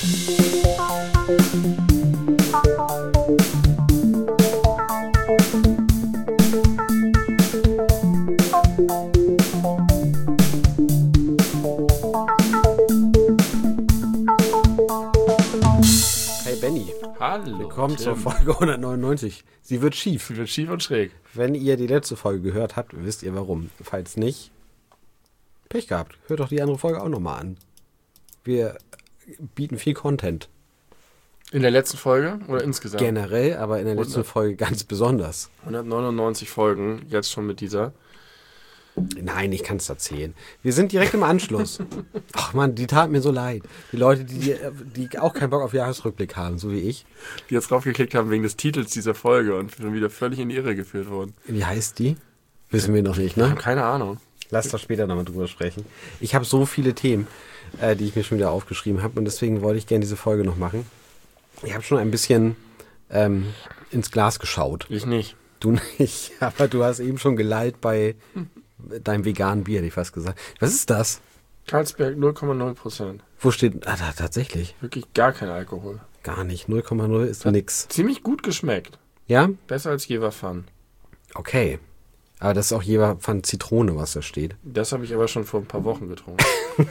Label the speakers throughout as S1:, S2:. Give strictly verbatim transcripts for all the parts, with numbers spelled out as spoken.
S1: Hallo.
S2: Willkommen Tim. Zur Folge hundertneunundneunzig. Sie wird schief.
S1: Sie wird schief und schräg.
S2: Wenn ihr die letzte Folge gehört habt, wisst ihr warum. Falls nicht, Pech gehabt. Hört doch die andere Folge auch nochmal an. Wir bieten viel Content.
S1: In der letzten Folge oder insgesamt?
S2: Generell, aber in der letzten Folge ganz besonders.
S1: hundertneunundneunzig Folgen, jetzt schon mit dieser.
S2: Nein, ich kann es erzählen. Wir sind direkt im Anschluss. Ach man, die tat mir so leid. Die Leute, die, die auch keinen Bock auf Jahresrückblick haben, so wie ich.
S1: Die jetzt draufgeklickt haben wegen des Titels dieser Folge und schon wieder völlig in die Irre geführt wurden.
S2: Wie heißt die? Wissen wir noch nicht, ne?
S1: Keine Ahnung.
S2: Lass doch später nochmal drüber sprechen. Ich habe so viele Themen, äh, die ich mir schon wieder aufgeschrieben habe und deswegen wollte ich gerne diese Folge noch machen. Ich habe schon ein bisschen ähm, ins Glas geschaut.
S1: Ich nicht.
S2: Du nicht, aber du hast eben schon geleitet bei deinem veganen Bier, hätte ich fast gesagt. Was ist das?
S1: Carlsberg null Komma null Prozent.
S2: Wo steht, ah, da, tatsächlich.
S1: Wirklich gar kein Alkohol.
S2: Gar nicht, null Komma null ist
S1: Hat
S2: nix.
S1: Ziemlich gut geschmeckt.
S2: Ja?
S1: Besser als Jever Fun.
S2: Okay. Aber das ist auch Jever Fun Zitrone, was da steht.
S1: Das habe ich aber schon vor ein paar Wochen getrunken.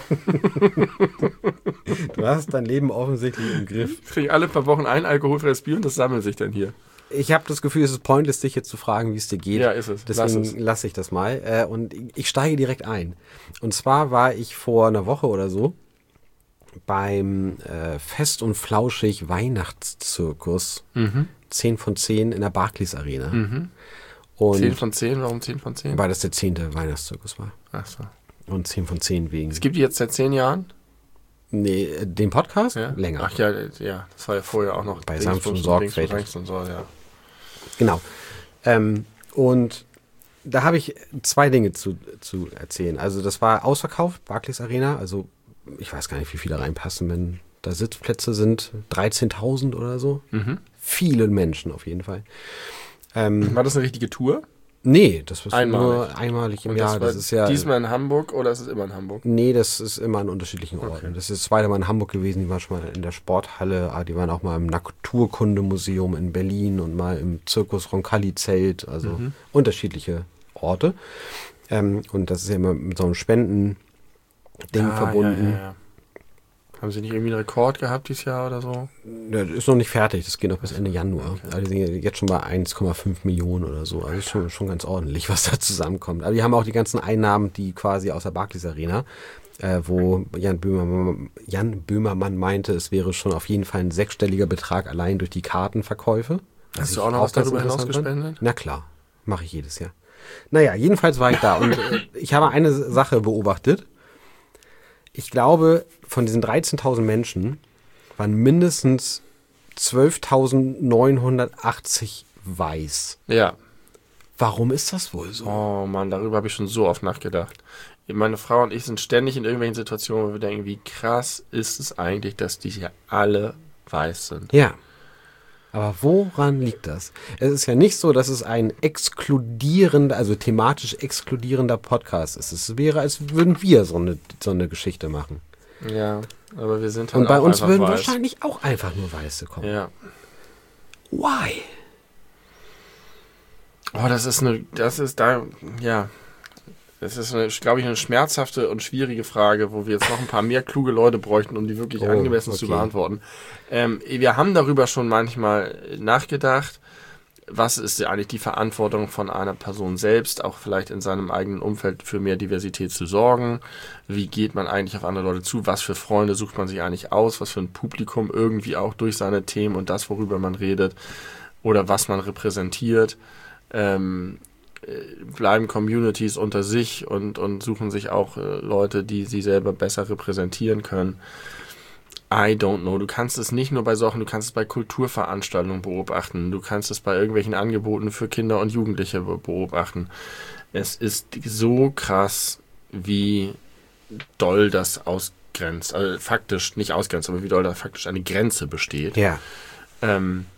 S2: Du hast dein Leben offensichtlich im Griff.
S1: Ich kriege alle paar Wochen ein alkoholfreies Bier und das sammelt sich dann hier.
S2: Ich habe das Gefühl, es ist pointless, dich jetzt zu fragen, wie es dir geht.
S1: Ja, ist es.
S2: Deswegen lasse ich das mal. Äh, und ich steige direkt ein. Und zwar war ich vor einer Woche oder so beim äh, Fest und Flauschig Weihnachtszirkus
S1: Mhm.
S2: zehn von zehn in der Barclays Arena.
S1: Mhm.
S2: Und
S1: zehn von zehn? Warum zehn von zehn?
S2: weil das der zehnte Weihnachtszirkus war.
S1: Ach so.
S2: Und zehn von zehn wegen.
S1: Es gibt die jetzt seit zehn Jahren?
S2: Nee, den Podcast?
S1: Ja?
S2: Länger.
S1: Ach ja, ja, das war ja vorher auch noch
S2: Bei
S1: Dings
S2: sanft und
S1: Dings
S2: sorgfältig.
S1: Dings und so, ja.
S2: Genau. Ähm, und da habe ich zwei Dinge zu, zu erzählen. Also das war ausverkauft, Barclays Arena. Also ich weiß gar nicht, wie viele reinpassen, wenn da Sitzplätze sind. dreizehntausend oder so.
S1: Mhm.
S2: Viele Menschen auf jeden Fall. Ähm,
S1: War das eine richtige Tour?
S2: nee, das war
S1: Einmalig.
S2: nur einmalig im
S1: Und
S2: Jahr.
S1: das war
S2: Das ist ja,
S1: diesmal in Hamburg oder ist es immer in Hamburg?
S2: nee, das ist immer an unterschiedlichen Orten.
S1: Okay.
S2: Das ist das zweite Mal in Hamburg gewesen. Die waren schon mal in der Sporthalle. Ah, die waren auch mal im Naturkundemuseum in Berlin und mal im Zirkus Roncalli-Zelt. Also
S1: Mhm.
S2: unterschiedliche Orte. Ähm, und das ist ja immer mit so einem Spenden-Ding
S1: Ah,
S2: verbunden.
S1: Ja, ja, ja. Haben sie nicht irgendwie einen Rekord gehabt dieses Jahr oder so?
S2: Ja, das ist noch nicht fertig. Das geht noch bis Ende Januar.
S1: Okay.
S2: Also die sind jetzt schon bei eins Komma fünf Millionen oder so. Also ist schon, schon ganz ordentlich, was da zusammenkommt. Aber die haben auch die ganzen Einnahmen, die quasi aus der Barclays Arena, äh, wo Jan Böhmermann, Jan Böhmermann meinte, es wäre schon auf jeden Fall ein sechsstelliger Betrag allein durch die Kartenverkäufe.
S1: Hast
S2: Was
S1: du
S2: ich
S1: auch noch was
S2: ganz
S1: darüber hinaus
S2: interessant fand.
S1: gespendet?
S2: Na klar, mache ich jedes Jahr. Naja, jedenfalls war ich da und äh, ich habe eine Sache beobachtet. Ich glaube, von diesen dreizehntausend Menschen waren mindestens zwölftausendneunhundertachtzig weiß.
S1: Ja.
S2: Warum ist das wohl so?
S1: Oh Mann, darüber habe ich schon so oft nachgedacht. Meine Frau und ich sind ständig in irgendwelchen Situationen, wo wir denken, wie krass ist es eigentlich, dass die hier alle weiß sind.
S2: Ja. Aber woran liegt das? Es ist ja nicht so, dass es ein exkludierender, also thematisch exkludierender Podcast ist. Es wäre, als würden wir so eine, so eine Geschichte machen.
S1: Ja, aber wir sind halt
S2: Und bei
S1: auch
S2: uns
S1: einfach
S2: würden
S1: weiß.
S2: wahrscheinlich auch einfach nur Weiße kommen.
S1: Ja.
S2: Why?
S1: Oh, das ist eine, das ist da, ja. Das ist, eine, glaube ich, eine schmerzhafte und schwierige Frage, wo wir jetzt noch ein paar mehr kluge Leute bräuchten, um die wirklich
S2: Oh,
S1: angemessen
S2: okay.
S1: zu beantworten. Ähm, wir haben darüber schon manchmal nachgedacht, was ist eigentlich die Verantwortung von einer Person selbst, auch vielleicht in seinem eigenen Umfeld für mehr Diversität zu sorgen. Wie geht man eigentlich auf andere Leute zu? Was für Freunde sucht man sich eigentlich aus? Was für ein Publikum irgendwie auch durch seine Themen und das, worüber man redet oder was man repräsentiert. Ähm, bleiben Communities unter sich und, und suchen sich auch äh, Leute, die sie selber besser repräsentieren können. I don't know. Du kannst es nicht nur bei Sachen, du kannst es bei Kulturveranstaltungen beobachten. Du kannst es bei irgendwelchen Angeboten für Kinder und Jugendliche be- beobachten. Es ist so krass, wie doll das ausgrenzt. Also faktisch, nicht ausgrenzt, aber wie doll da faktisch eine Grenze besteht.
S2: Ja.
S1: Ähm,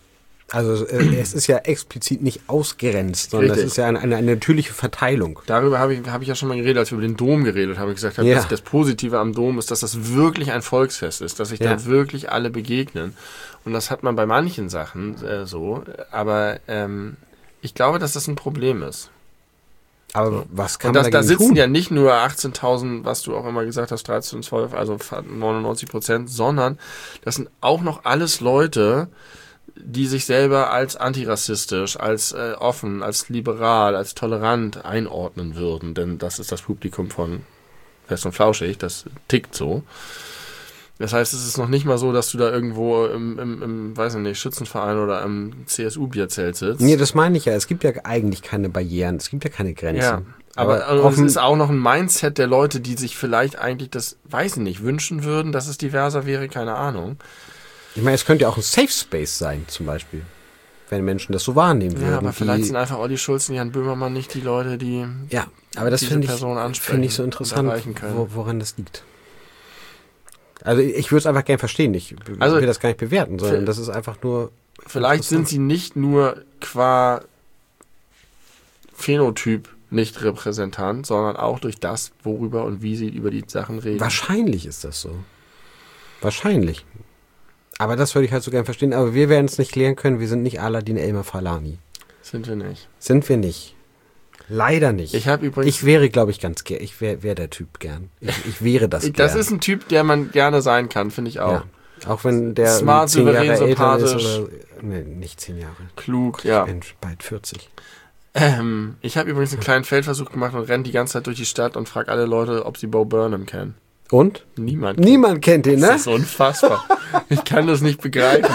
S2: Also äh, es ist ja explizit nicht ausgrenzt, sondern
S1: Richtig.
S2: es ist ja eine, eine, eine natürliche Verteilung.
S1: Darüber habe ich, habe ich ja schon mal geredet, als wir über den Dom geredet haben. Ich gesagt habe,
S2: Ja.
S1: dass das Positive am Dom ist, dass das wirklich ein Volksfest ist, dass sich
S2: Ja.
S1: da wirklich alle begegnen. Und das hat man bei manchen Sachen äh, so. Aber ähm, ich glaube, dass das ein Problem ist.
S2: Aber
S1: So.
S2: was kann
S1: Und das,
S2: man
S1: da
S2: dagegen
S1: sitzen
S2: tun?
S1: ja nicht nur achtzehntausend, was du auch immer gesagt hast, dreizehn, zwölf, also neunundneunzig Prozent, sondern das sind auch noch alles Leute, die sich selber als antirassistisch, als äh, offen, als liberal, als tolerant einordnen würden. Denn das ist das Publikum von Fest und Flauschig, das tickt so. Das heißt, es ist noch nicht mal so, dass du da irgendwo im, im, im weiß ich nicht, Schützenverein oder im C S U-Bierzelt sitzt.
S2: Nee, das meine ich ja. Es gibt ja eigentlich keine Barrieren, es gibt ja keine Grenzen.
S1: Ja, aber, aber es
S2: offen,
S1: ist auch noch ein Mindset der Leute, die sich vielleicht eigentlich das, weiß ich nicht, wünschen würden, dass es diverser wäre, keine Ahnung.
S2: ich meine, es könnte ja auch ein Safe Space sein, zum Beispiel. Wenn Menschen das so wahrnehmen würden.
S1: Ja, aber vielleicht
S2: die,
S1: sind einfach Olli Schulz und Jan Böhmermann nicht die Leute, die
S2: ja, aber das
S1: diese
S2: finde ich,
S1: Person ansprechen
S2: finde ich so
S1: und
S2: interessant,
S1: erreichen können.
S2: wo, woran das liegt. Also ich würde es einfach gerne verstehen. Ich
S1: Also,
S2: will das gar nicht bewerten, sondern
S1: für-
S2: das ist einfach nur...
S1: Vielleicht sind sie nicht nur qua Phänotyp nicht repräsentant, sondern auch durch das, worüber und wie sie über die Sachen reden.
S2: Wahrscheinlich ist das so. Wahrscheinlich. Aber das würde ich halt so gern verstehen. Aber wir werden es nicht klären können. Wir sind nicht Aladin Elmer Falani.
S1: Sind wir nicht.
S2: Sind wir nicht. Leider nicht.
S1: Ich habe übrigens...
S2: Ich wäre, glaube ich, ganz gern. Ich wäre wär der Typ gern. Ich, ich wäre das gern.
S1: das ist ein Typ, der man gerne sein kann, finde ich auch.
S2: Ja. Auch wenn der
S1: Smart,
S2: zehn Jahre
S1: souverän,
S2: älter ist
S1: sympathisch.
S2: oder... Nee, nicht zehn Jahre.
S1: Klug, ja.
S2: Ich bin bald vierzig.
S1: Ähm, ich habe übrigens einen kleinen Feldversuch gemacht und renne die ganze Zeit durch die Stadt und frage alle Leute, ob sie Bo Burnham kennen.
S2: Und?
S1: Niemand.
S2: Niemand kennt ihn, ne?
S1: Das ist unfassbar. Ich kann das nicht begreifen.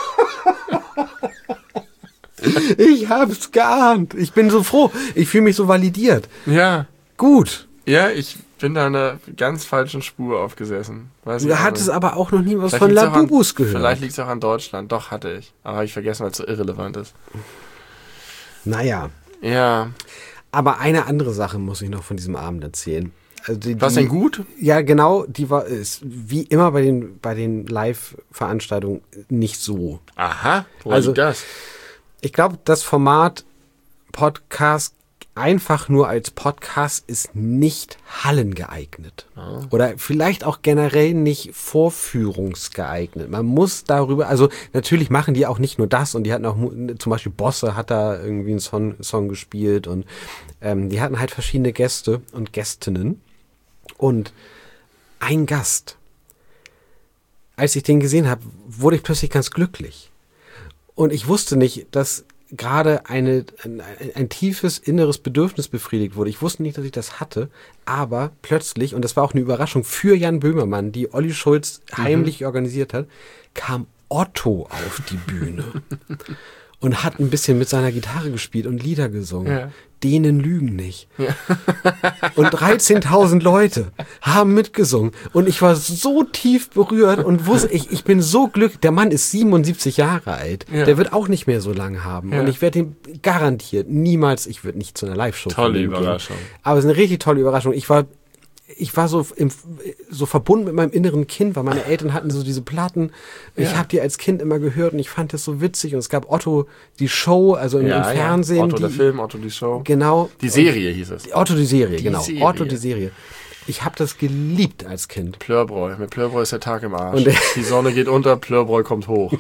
S2: Ich hab's geahnt. Ich bin so froh. Ich fühle mich so validiert.
S1: Ja.
S2: Gut.
S1: Ja, ich bin da einer ganz falschen Spur aufgesessen. Weiß ich
S2: Du
S1: auch
S2: hattest
S1: nicht.
S2: aber auch noch nie was
S1: Vielleicht
S2: von
S1: liegt's auch an-
S2: Labubus gehört.
S1: Vielleicht liegt es auch an Deutschland. Doch, hatte ich. Aber habe ich vergessen, weil es so irrelevant ist.
S2: Naja.
S1: Ja.
S2: Aber eine andere Sache muss ich noch von diesem Abend erzählen. Also die,
S1: Was
S2: die,
S1: denn gut?
S2: Ja, genau. Die war ist wie immer bei den, bei den Live-Veranstaltungen nicht so.
S1: Aha. Wo
S2: Also-
S1: liegt das?
S2: Ich glaube, das Format Podcast einfach nur als Podcast ist nicht hallengeeignet.
S1: Ah.
S2: Oder vielleicht auch generell nicht vorführungsgeeignet. Man muss darüber, also natürlich machen die auch nicht nur das und die hatten auch, mu- zum Beispiel Bosse hat da irgendwie einen Song, Song gespielt und ähm, die hatten halt verschiedene Gäste und Gästinnen und ein Gast. Als ich den gesehen habe, wurde ich plötzlich ganz glücklich. Und ich wusste nicht, dass gerade eine, ein, ein tiefes inneres Bedürfnis befriedigt wurde. Ich wusste nicht, dass ich das hatte, aber plötzlich, und das war auch eine Überraschung für Jan Böhmermann, die Olli Schulz heimlich organisiert hat, kam Otto auf die Bühne und hat ein bisschen mit seiner Gitarre gespielt und Lieder gesungen.
S1: Ja.
S2: Denen lügen nicht. Und dreizehntausend Leute haben mitgesungen. Und ich war so tief berührt und wusste, ich, ich bin so glücklich. Der Mann ist siebenundsiebzig Jahre alt.
S1: Ja.
S2: Der wird auch nicht mehr so lange haben.
S1: Ja.
S2: Und ich werde ihn garantiert niemals, ich würde nicht zu einer Live-Show von
S1: Tolle
S2: ihm gehen.
S1: Überraschung.
S2: Aber es ist eine richtig tolle Überraschung. Ich war, ich war so, im, so verbunden mit meinem inneren Kind, weil meine Eltern hatten so diese Platten. Ich
S1: Ja.
S2: habe die als Kind immer gehört und ich fand das so witzig. Und es gab Otto, die Show, also im, im Fernsehen.
S1: Ja. Otto
S2: die,
S1: der Film, Otto die Show.
S2: Genau.
S1: Die Serie hieß es.
S2: Otto die Serie,
S1: Die
S2: genau.
S1: Serie.
S2: Otto die Serie. Ich habe das geliebt als Kind.
S1: Plörbräu. Mit Plörbräu ist der Tag im Arsch.
S2: Und der-
S1: Die Sonne geht unter, Plörbräu kommt hoch.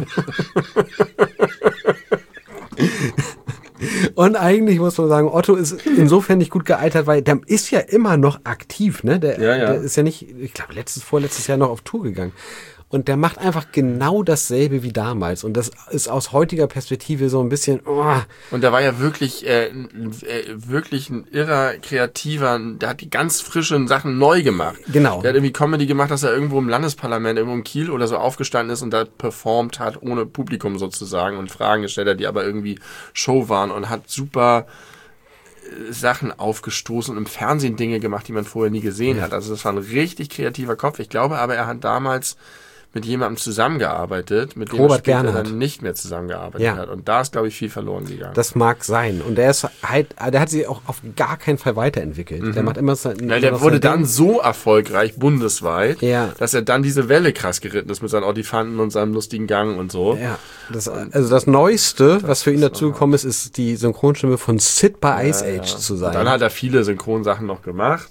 S2: Und eigentlich muss man sagen, Otto ist insofern nicht gut gealtert, weil der ist ja immer noch aktiv, ne? Der,
S1: Ja, ja.
S2: der ist ja nicht, ich glaube, letztes, vorletztes Jahr noch auf Tour gegangen. Und der macht einfach genau dasselbe wie damals. Und das ist aus heutiger Perspektive so ein bisschen, oh,
S1: Und der war ja wirklich, äh, n- äh, wirklich ein irrer Kreativer. Der hat die ganz frischen Sachen neu gemacht.
S2: Genau.
S1: Der hat irgendwie Comedy gemacht, dass er irgendwo im Landesparlament, irgendwo in Kiel oder so aufgestanden ist und da performt hat, ohne Publikum sozusagen und Fragen gestellt hat, die aber irgendwie Show waren und hat super äh, Sachen aufgestoßen und im Fernsehen Dinge gemacht, die man vorher nie gesehen hat. Also das war ein richtig kreativer Kopf. Ich glaube aber, er hat damals mit jemandem zusammengearbeitet, mit dem
S2: Robert
S1: er später
S2: Gernhardt.
S1: dann nicht mehr zusammengearbeitet
S2: Ja.
S1: hat. Und da ist, glaube ich, viel verloren gegangen.
S2: Das mag sein. Und der ist halt, der hat sich auch auf gar keinen Fall weiterentwickelt.
S1: Mhm.
S2: Der macht immer so,
S1: Ja, der wurde dann so erfolgreich bundesweit,
S2: Ja.
S1: dass er dann diese Welle krass geritten ist mit seinen Audifanten und seinem lustigen Gang und so.
S2: Ja, das, also das Neueste, was für ihn dazugekommen ist, ist die Synchronstimme von Sid bei Ice
S1: Ja,
S2: Age
S1: ja.
S2: zu sein.
S1: Und dann hat er viele Synchronsachen noch gemacht.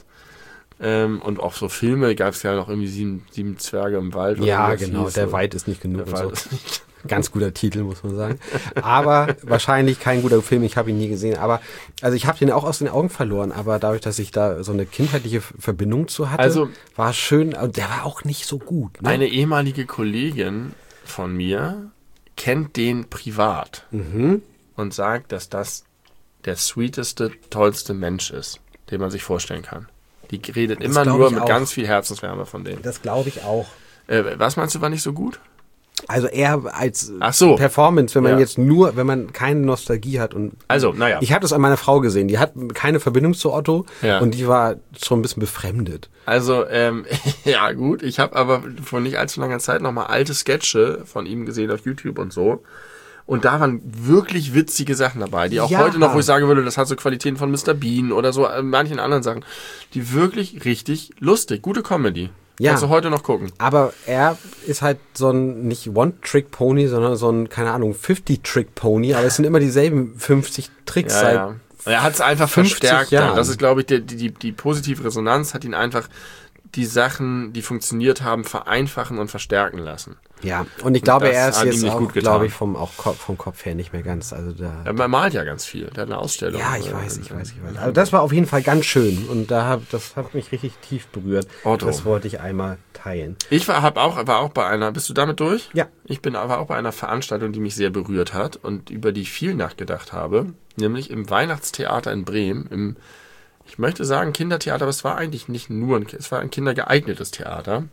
S1: Ähm, und auch so Filme gab es ja noch irgendwie sieben, sieben Zwerge im Wald. oder
S2: Ja,
S1: wie das
S2: genau,
S1: hieß.
S2: der Wald ist nicht genug.
S1: Der
S2: und
S1: Wald
S2: so.
S1: ist nicht.
S2: Ganz guter Titel, muss man sagen. Aber wahrscheinlich kein guter Film, ich habe ihn nie gesehen. Aber also ich habe den auch aus den Augen verloren, aber dadurch, dass ich da so eine kindheitliche Verbindung zu hatte,
S1: Also-
S2: war es schön. Und der war auch nicht so gut. Ne?
S1: Eine ehemalige Kollegin von mir kennt den privat
S2: Mhm.
S1: und sagt, dass das der sweeteste, tollste Mensch ist, den man sich vorstellen kann. Die redet
S2: Das
S1: immer
S2: glaub
S1: nur
S2: ich
S1: mit
S2: auch.
S1: ganz viel Herzenswärme von denen.
S2: Das glaube ich auch.
S1: Äh, was meinst du, war nicht so gut?
S2: Also eher als
S1: Ach so.
S2: Performance, wenn man
S1: Ja.
S2: jetzt nur, wenn man keine Nostalgie hat. Und
S1: Also, naja.
S2: ich habe das an meiner Frau gesehen, die hat keine Verbindung zu Otto
S1: Ja.
S2: und die war schon ein bisschen befremdet.
S1: Also, ähm, ja gut, ich habe aber vor nicht allzu langer Zeit nochmal alte Sketche von ihm gesehen auf YouTube und so. Und da waren wirklich witzige Sachen dabei, die auch
S2: Ja.
S1: heute noch, wo ich sagen würde, das hat so Qualitäten von Mister Bean oder so, äh, manchen anderen Sachen, die wirklich richtig lustig, gute Comedy.
S2: Ja.
S1: Kannst du heute noch gucken.
S2: Aber er ist halt so ein, nicht One-Trick-Pony, sondern so ein, keine Ahnung, fifty-Trick-Pony, aber es sind immer dieselben fünfzig Tricks
S1: Ja,
S2: seit
S1: ja. Er hat es einfach
S2: fünfzig
S1: verstärkt.
S2: Jahren.
S1: Dann. Das ist, glaube ich, die, die, die positive Resonanz hat ihn einfach die Sachen, die funktioniert haben, vereinfachen und verstärken lassen.
S2: Ja, und ich glaube,
S1: das
S2: er ist
S1: hat ihm
S2: jetzt
S1: nicht
S2: auch,
S1: gut getan.
S2: glaube ich, vom, auch Ko- vom Kopf her nicht mehr ganz. Also da.
S1: Er malt ja ganz viel. Der hat eine Ausstellung.
S2: Ja, ich
S1: äh,
S2: weiß, ich weiß, ich weiß.
S1: in
S2: Also das war auf jeden Fall ganz schön und da hab, das hat mich richtig tief berührt.
S1: Otto.
S2: Das wollte ich einmal teilen.
S1: Ich war, hab auch, war auch bei einer, bist du damit durch?
S2: Ja.
S1: Ich bin aber auch bei einer Veranstaltung, die mich sehr berührt hat und über die ich viel nachgedacht habe, nämlich im Weihnachtstheater in Bremen, im, ich möchte sagen Kindertheater, aber es war eigentlich nicht nur ein, es war ein kindergeeignetes Theater.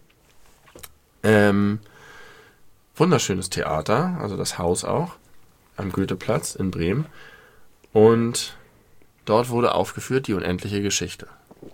S1: Ähm, wunderschönes Theater, also das Haus auch, am Goetheplatz in Bremen. Und dort wurde aufgeführt die unendliche Geschichte.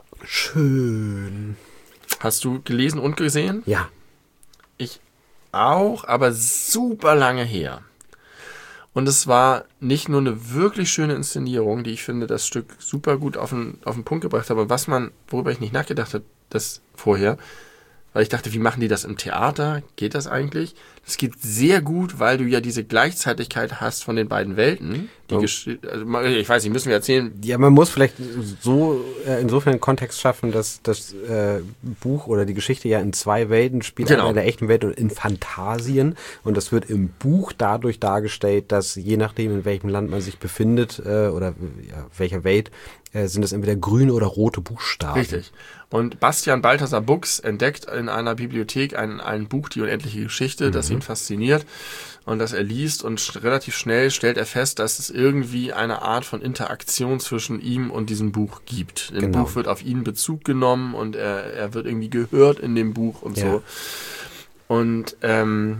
S2: Schön.
S1: Hast du gelesen und gesehen?
S2: Ja.
S1: Ich auch, aber super lange her. Und es war nicht nur eine wirklich schöne Inszenierung, die ich finde, das Stück super gut auf den, auf den Punkt gebracht habe, was man, worüber ich nicht nachgedacht habe, das vorher, weil ich dachte, wie machen die das im Theater? Geht das eigentlich? Das geht sehr gut, weil du ja diese Gleichzeitigkeit hast von den beiden Welten. Die
S2: Oh.
S1: Gesch- also, ich weiß nicht, müssen wir erzählen.
S2: Ja, man muss vielleicht so äh, insofern einen Kontext schaffen, dass das äh, Buch oder die Geschichte ja in zwei Welten spielt,
S1: Genau.
S2: einmal in der echten Welt und in Phantasien. Und das wird im Buch dadurch dargestellt, dass je nachdem, in welchem Land man sich befindet äh, oder ja, welcher Welt, äh, sind es entweder grüne oder rote Buchstaben.
S1: Richtig. Und Bastian Balthasar Buchs entdeckt in einer Bibliothek ein, ein Buch, die unendliche Geschichte, das ihn fasziniert und das er liest und sch- relativ schnell stellt er fest, dass es irgendwie eine Art von Interaktion zwischen ihm und diesem Buch gibt. Im
S2: Genau.
S1: Buch wird auf ihn Bezug genommen und er, er wird irgendwie gehört in dem Buch und
S2: Ja.
S1: so. Und ähm,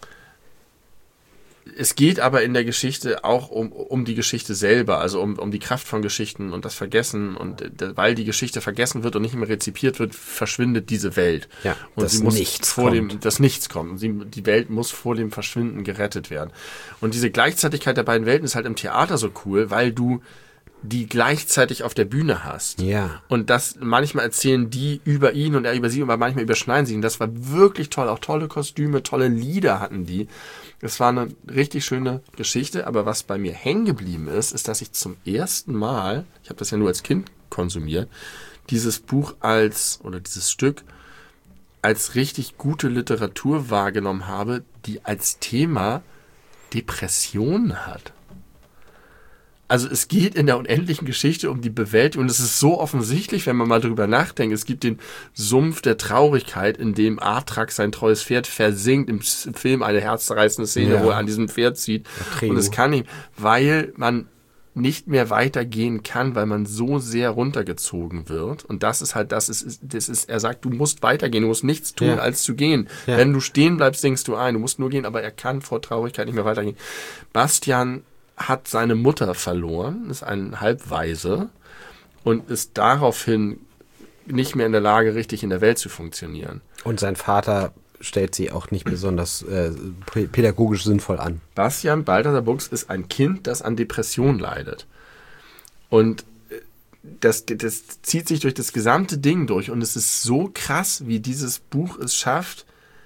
S1: es geht aber in der Geschichte auch um, um die Geschichte selber, also um, um die Kraft von Geschichten und das Vergessen. Und äh, weil die Geschichte vergessen wird und nicht mehr rezipiert wird, verschwindet diese Welt.
S2: Ja,
S1: und
S2: das
S1: sie muss
S2: Nichts
S1: vor
S2: kommt.
S1: dem, das Nichts kommt. Und sie, die Welt muss vor dem Verschwinden gerettet werden. Und diese Gleichzeitigkeit der beiden Welten ist halt im Theater so cool, weil du die gleichzeitig auf der Bühne hast.
S2: Ja.
S1: Und das manchmal erzählen die über ihn und er über sie, aber manchmal überschneiden sie ihn. Das war wirklich toll. Auch tolle Kostüme, tolle Lieder hatten die. Es war eine richtig schöne Geschichte, aber was bei mir hängen geblieben ist, ist, dass ich zum ersten Mal, ich habe das ja nur als Kind konsumiert, dieses Buch als, oder dieses Stück als richtig gute Literatur wahrgenommen habe, die als Thema Depressionen hat. Also es geht in der unendlichen Geschichte um die Bewältigung und es ist so offensichtlich, wenn man mal drüber nachdenkt. Es gibt den Sumpf der Traurigkeit, in dem Atrax sein treues Pferd versinkt, im S- Film eine herzzerreißende Szene,
S2: Ja.
S1: wo er an diesem Pferd zieht.
S2: Treo.
S1: Und es kann nicht, weil man nicht mehr weitergehen kann, weil man so sehr runtergezogen wird. Und das ist halt das, ist, das ist, er sagt, du musst weitergehen, du musst nichts tun,
S2: Ja.
S1: als zu gehen.
S2: Ja.
S1: Wenn du stehen bleibst, sinkst du ein. Du musst nur gehen, aber er kann vor Traurigkeit nicht mehr weitergehen. Bastian hat seine Mutter verloren, ist ein Halbwaise und ist daraufhin nicht mehr in der Lage, richtig in der Welt zu funktionieren.
S2: Und sein Vater stellt sie auch nicht besonders äh, pädagogisch sinnvoll an.
S1: Bastian Balthasar Buchs ist ein Kind, das an Depression leidet. Und das, das zieht sich durch das gesamte Ding durch. Und es ist so krass, wie dieses Buch es schafft,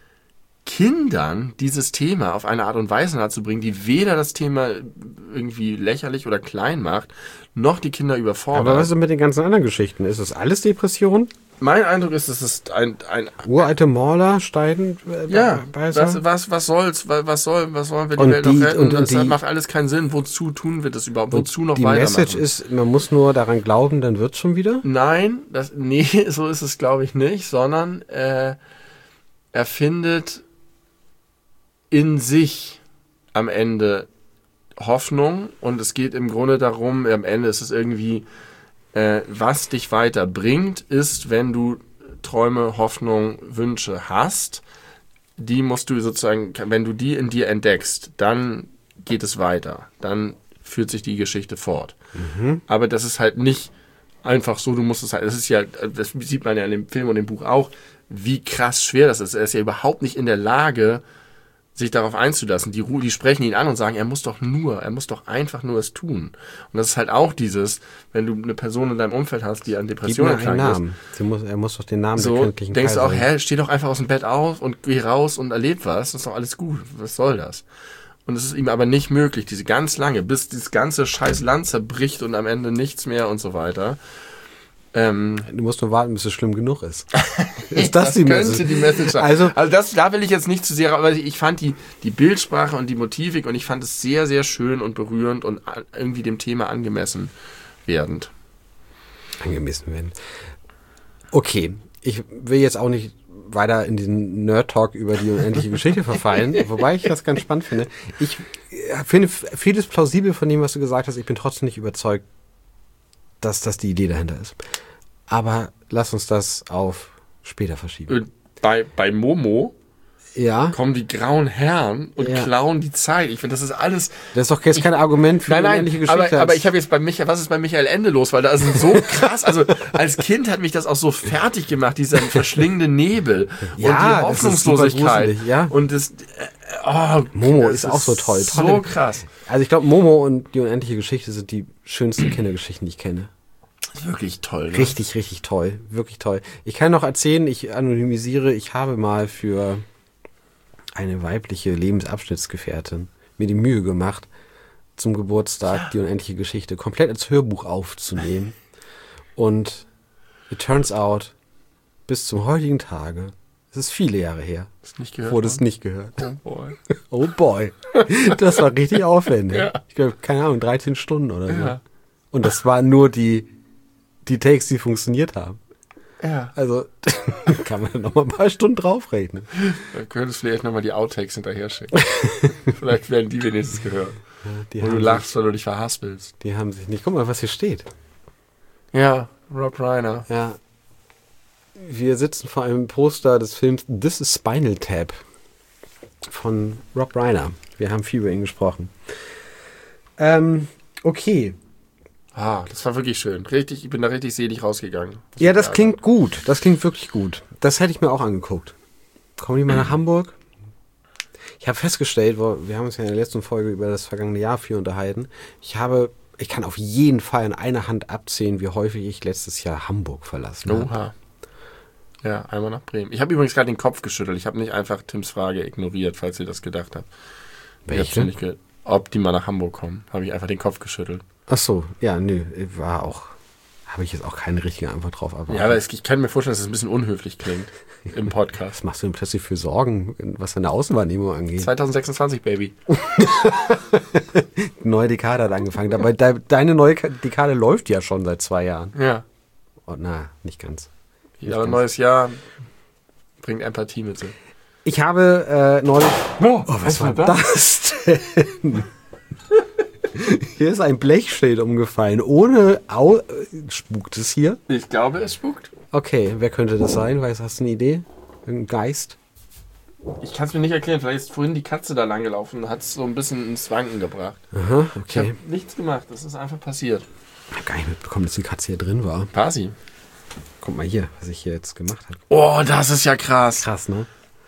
S1: Kindern dieses Thema auf eine Art und Weise nahezubringen, die weder das Thema irgendwie lächerlich oder klein macht, noch die Kinder überfordert.
S2: Aber was ist mit den ganzen anderen Geschichten? Ist das alles Depression?
S1: Mein Eindruck ist, es ist ein... ein
S2: Uralte Mauler, Stein, äh,
S1: ja, was, was, was soll's? Was, was, soll, was sollen wir die
S2: und
S1: Welt
S2: die,
S1: noch retten?
S2: Und, und
S1: das
S2: die,
S1: macht alles keinen Sinn. Wozu tun wir das überhaupt? Wozu noch
S2: die
S1: weitermachen?
S2: Die Message ist, man muss nur daran glauben, dann wird's schon wieder?
S1: Nein, das, nee, so ist es glaube ich nicht, sondern äh, er findet in sich am Ende Hoffnung und es geht im Grunde darum, am Ende ist es irgendwie, äh, was dich weiterbringt, ist, wenn du Träume, Hoffnung, Wünsche hast, die musst du sozusagen, wenn du die in dir entdeckst, dann geht es weiter, dann führt sich die Geschichte fort. Mhm. Aber das ist halt nicht einfach so, du musst es halt, das ist ja, das sieht man ja in dem Film und dem Buch auch, wie krass schwer das ist. Er ist ja überhaupt nicht in der Lage, sich darauf einzulassen. Die, die sprechen ihn an und sagen, er muss doch nur, er muss doch einfach nur es tun. Und das ist halt auch dieses, wenn du eine Person in deinem Umfeld hast, die an Depressionen
S2: erkrankt ist. Muss, er muss doch den Namen
S1: so,
S2: der kindlichen
S1: denkst du auch,
S2: sein.
S1: hä, steh doch einfach aus dem Bett auf und geh raus und erleb was. Das ist doch alles gut. Was soll das? Und es ist ihm aber nicht möglich, diese ganz lange, bis dieses ganze scheiß Land zerbricht und am Ende nichts mehr und so weiter. Ähm,
S2: du musst nur warten, bis es schlimm genug ist. Ist das,
S1: das
S2: die
S1: könnte
S2: Message?
S1: die Message sein.
S2: Also,
S1: also das, da will ich jetzt nicht zu sehr, aber ich fand die, die Bildsprache und die Motivik und ich fand es sehr, sehr schön und berührend und irgendwie dem Thema angemessen werdend.
S2: Angemessen werden. Okay, ich will jetzt auch nicht weiter in diesen Nerd-Talk über die unendliche Geschichte verfallen, wobei ich das ganz spannend finde. Ich finde vieles plausibel von dem, was du gesagt hast. Ich bin trotzdem nicht überzeugt, dass das die Idee dahinter ist. Aber lass uns das auf später verschieben.
S1: Bei, bei Momo
S2: ja.
S1: kommen die grauen Herren und
S2: ja.
S1: klauen die Zeit. Ich finde, das ist alles...
S2: Das ist doch jetzt ich, kein Argument für
S1: nein,
S2: die
S1: nein,
S2: ähnliche Geschichte.
S1: Aber, aber ich habe jetzt bei Michael... Was ist bei Michael Ende los? Weil da ist so krass... Also als Kind hat mich das auch so fertig gemacht, dieser verschlingende Nebel
S2: ja,
S1: und die Hoffnungslosigkeit.
S2: Das ja.
S1: Und das... Oh,
S2: Momo
S1: das
S2: ist, ist auch so toll.
S1: So
S2: Tolle,
S1: krass.
S2: Also ich glaube, Momo und die unendliche Geschichte sind die schönsten Kindergeschichten, die ich kenne.
S1: Wirklich toll. Ne?
S2: Richtig, richtig toll. Wirklich toll. Ich kann noch erzählen, ich anonymisiere, ich habe mal für eine weibliche Lebensabschnittsgefährtin mir die Mühe gemacht, zum Geburtstag ja. die unendliche Geschichte komplett als Hörbuch aufzunehmen. Und it turns out, bis zum heutigen Tage, es ist viele Jahre her,
S1: ist nicht gehört,
S2: wurde es nicht gehört.
S1: Oh boy.
S2: Oh boy. Das war richtig aufwendig.
S1: Ja.
S2: Ich glaube, keine Ahnung, dreizehn Stunden oder so.
S1: Ja.
S2: Und das waren nur die die Takes, die funktioniert haben.
S1: Ja.
S2: Also kann man noch mal ein paar Stunden draufrechnen.
S1: Dann könntest du vielleicht noch mal die Outtakes hinterher schicken. Vielleicht werden die wenigstens gehört.
S2: Ja, die
S1: Wo du lachst, sich, weil du dich verhaspelst.
S2: Die haben sich nicht... Guck mal, was hier steht.
S1: Ja, Rob Reiner.
S2: Ja. Wir sitzen vor einem Poster des Films This is Spinal Tap von Rob Reiner. Wir haben viel über ihn gesprochen. Ähm, okay.
S1: Ah, das war wirklich schön. Richtig, ich bin da richtig selig rausgegangen.
S2: Das ja, das klingt gut. Das klingt wirklich gut. Das hätte ich mir auch angeguckt. Kommen die mal nach Hamburg? Ich habe festgestellt, wir haben uns ja in der letzten Folge über das vergangene Jahr viel unterhalten. Ich habe, ich kann auf jeden Fall in einer Hand abzählen, wie häufig ich letztes Jahr Hamburg verlassen habe.
S1: Oha. Ja, einmal nach Bremen. Ich habe übrigens gerade den Kopf geschüttelt. Ich habe nicht einfach Tims Frage ignoriert, falls ihr das gedacht habt.
S2: Welche?
S1: Nicht ge- ob die mal nach Hamburg kommen. Habe ich einfach den Kopf geschüttelt.
S2: Ach so, ja, nö, war auch, habe ich jetzt auch keine richtige Antwort drauf. Aber
S1: ja, aber es, ich kann mir vorstellen, dass es ein bisschen unhöflich klingt im Podcast.
S2: Was machst du denn plötzlich für Sorgen, was deine Außenwahrnehmung angeht?
S1: zwanzig sechsundzwanzig, Baby.
S2: Die neue Dekade hat angefangen. Dabei, de, deine neue Dekade läuft ja schon seit zwei Jahren.
S1: Ja.
S2: Oh, na, nicht ganz. Nicht
S1: ja, aber ein
S2: ganz.
S1: neues Jahr bringt Empathie mit sich.
S2: Ich habe äh, neulich...
S1: Oh, oh was, was war das,
S2: das denn? Hier ist ein Blechschild umgefallen. Ohne Au... Spukt es hier?
S1: Ich glaube, es spukt.
S2: Okay, wer könnte das sein? Weißt, hast du eine Idee? Ein Geist?
S1: Ich kann es mir nicht erklären. Vielleicht ist vorhin die Katze da lang gelaufen und hat es so ein bisschen ins Wanken gebracht.
S2: Aha, okay.
S1: Ich habe nichts gemacht. Das ist einfach passiert.
S2: Ich habe gar nicht mitbekommen, dass die Katze hier drin war.
S1: Pasi.
S2: Guck mal hier, was ich hier jetzt gemacht habe.
S1: Oh, das ist ja krass.
S2: Krass, ne?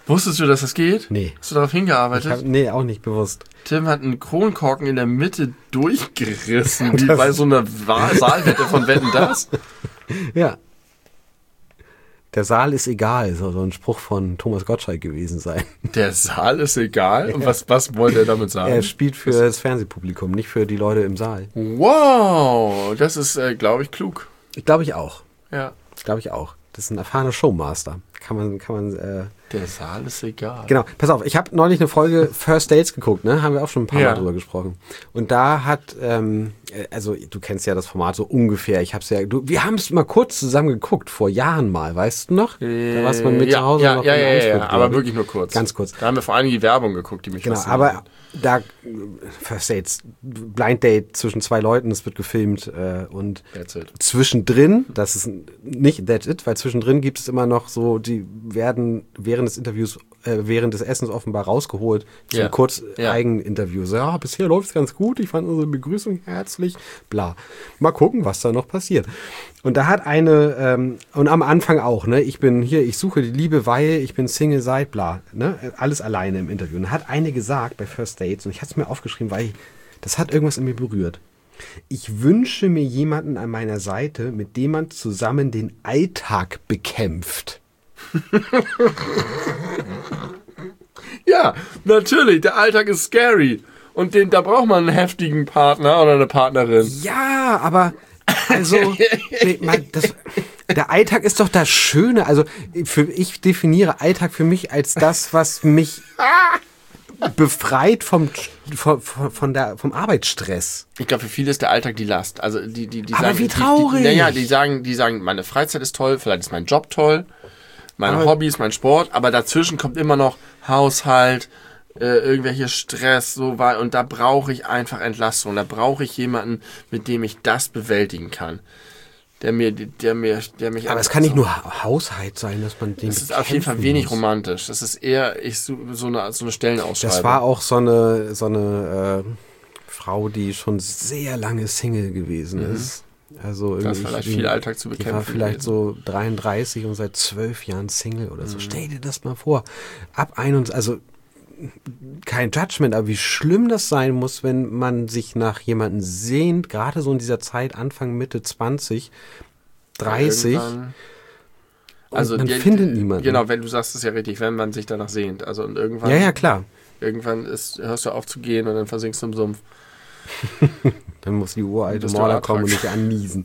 S1: Wusstest du, dass das geht?
S2: Nee.
S1: Hast du darauf hingearbeitet?
S2: Ich hab, nee, auch nicht bewusst.
S1: Tim hat einen Kronkorken in der Mitte durchgerissen, wie bei so einer Wahl- Saalwette von Wetten, das?
S2: Ja. Der Saal ist egal, soll so ein Spruch von Thomas Gottschalk gewesen sein.
S1: Der Saal ist egal? Und was, was wollte er damit sagen?
S2: Er spielt für das Fernsehpublikum, nicht für die Leute im Saal.
S1: Wow, das ist, äh, glaube ich, klug.
S2: Glaube ich auch.
S1: Ja.
S2: Glaube ich auch. Das ist ein erfahrener Showmaster. Kann man, kann man, äh
S1: Der Saal ist egal.
S2: Genau, pass auf, ich habe neulich eine Folge First Dates geguckt, ne? Haben wir auch schon ein paar
S1: Ja.
S2: Mal drüber gesprochen. Und da hat, ähm, also du kennst ja das Format so ungefähr, ich hab's ja, du, wir haben es mal kurz zusammen geguckt, vor Jahren mal, weißt du noch? Da warst du mal mit
S1: ja,
S2: zu Hause
S1: ja,
S2: noch
S1: ja,
S2: in
S1: ja,
S2: Augsburg,
S1: ja,
S2: glaub
S1: aber
S2: ich.
S1: wirklich nur kurz.
S2: Ganz kurz.
S1: Da haben wir vor allem die Werbung geguckt, die mich
S2: Genau,
S1: fasziniert
S2: aber da, First Dates, Blind Date zwischen zwei Leuten, es wird gefilmt äh, und
S1: That's it.
S2: zwischendrin, das ist nicht that's it, weil zwischendrin gibt es immer noch so, die werden während des Interviews, äh, während des Essens offenbar rausgeholt, zum
S1: Ja.
S2: kurz
S1: Ja.
S2: Eigeninterview. So, ja, bisher läuft es ganz gut, ich fand unsere Begrüßung herzlich, bla. Mal gucken, was da noch passiert. Und da hat eine, ähm, und am Anfang auch, ne, ich bin hier, ich suche die Liebe, weil ich bin Single seit, bla, ne, alles alleine im Interview. Und da hat eine gesagt bei First Dates, und ich hatte es mir aufgeschrieben, weil ich, das hat irgendwas in mir berührt. Ich wünsche mir jemanden an meiner Seite, mit dem man zusammen den Alltag bekämpft.
S1: Ja, natürlich, der Alltag ist scary. Und den, da braucht man einen heftigen Partner oder eine Partnerin.
S2: Ja, aber also nee, man, das, der Alltag ist doch das Schöne. Also für, ich definiere Alltag für mich als das, was mich befreit vom, von, von der, vom Arbeitsstress.
S1: Ich glaube, für viele ist der Alltag die Last. Also die, die, die
S2: Aber
S1: sagen,
S2: wie
S1: die-
S2: traurig.
S1: Die, naja, die sagen, die sagen, meine Freizeit ist toll, vielleicht ist mein Job toll, meine
S2: Aber-
S1: Hobbys, mein Sport, aber dazwischen kommt immer noch Haushalt, äh, irgendwelche Stress, so wei- und da brauche ich einfach Entlastung. Da brauche ich jemanden, mit dem ich das bewältigen kann. Der mir, der mir, der mich.
S2: Aber es
S1: einfach
S2: kann nicht
S1: so-
S2: nur Haushalt sein, dass man den
S1: Das ist auf jeden Fall
S2: bekämpfen
S1: wenig
S2: muss.
S1: romantisch. Das ist eher ich so, so eine so eine Stellenausschreibung.
S2: Das war auch so eine, so eine äh, Frau, die schon sehr lange Single gewesen ist. Also irgendwie,
S1: Das ist vielleicht viel Alltag zu
S2: die
S1: bekämpfen
S2: war vielleicht
S1: gewesen.
S2: so dreiunddreißig und seit zwölf Jahren Single oder so. Stell dir das mal vor. Ab einundzwanzig, also kein Judgment, aber wie schlimm das sein muss, wenn man sich nach jemandem sehnt, gerade so in dieser Zeit, Anfang, Mitte zwanzig, dreißig.
S1: Irgendwann-
S2: Und
S1: Also
S2: man
S1: die-
S2: findet niemanden.
S1: Genau, wenn du sagst es ja richtig, wenn man sich danach sehnt. Also und irgendwann,
S2: Ja, ja, klar.
S1: irgendwann ist, hörst du auf zu gehen und dann versinkst du im Sumpf.
S2: Dann muss die uralte
S1: Bist du
S2: Mauer
S1: Artrag.
S2: kommen und dich anniesen.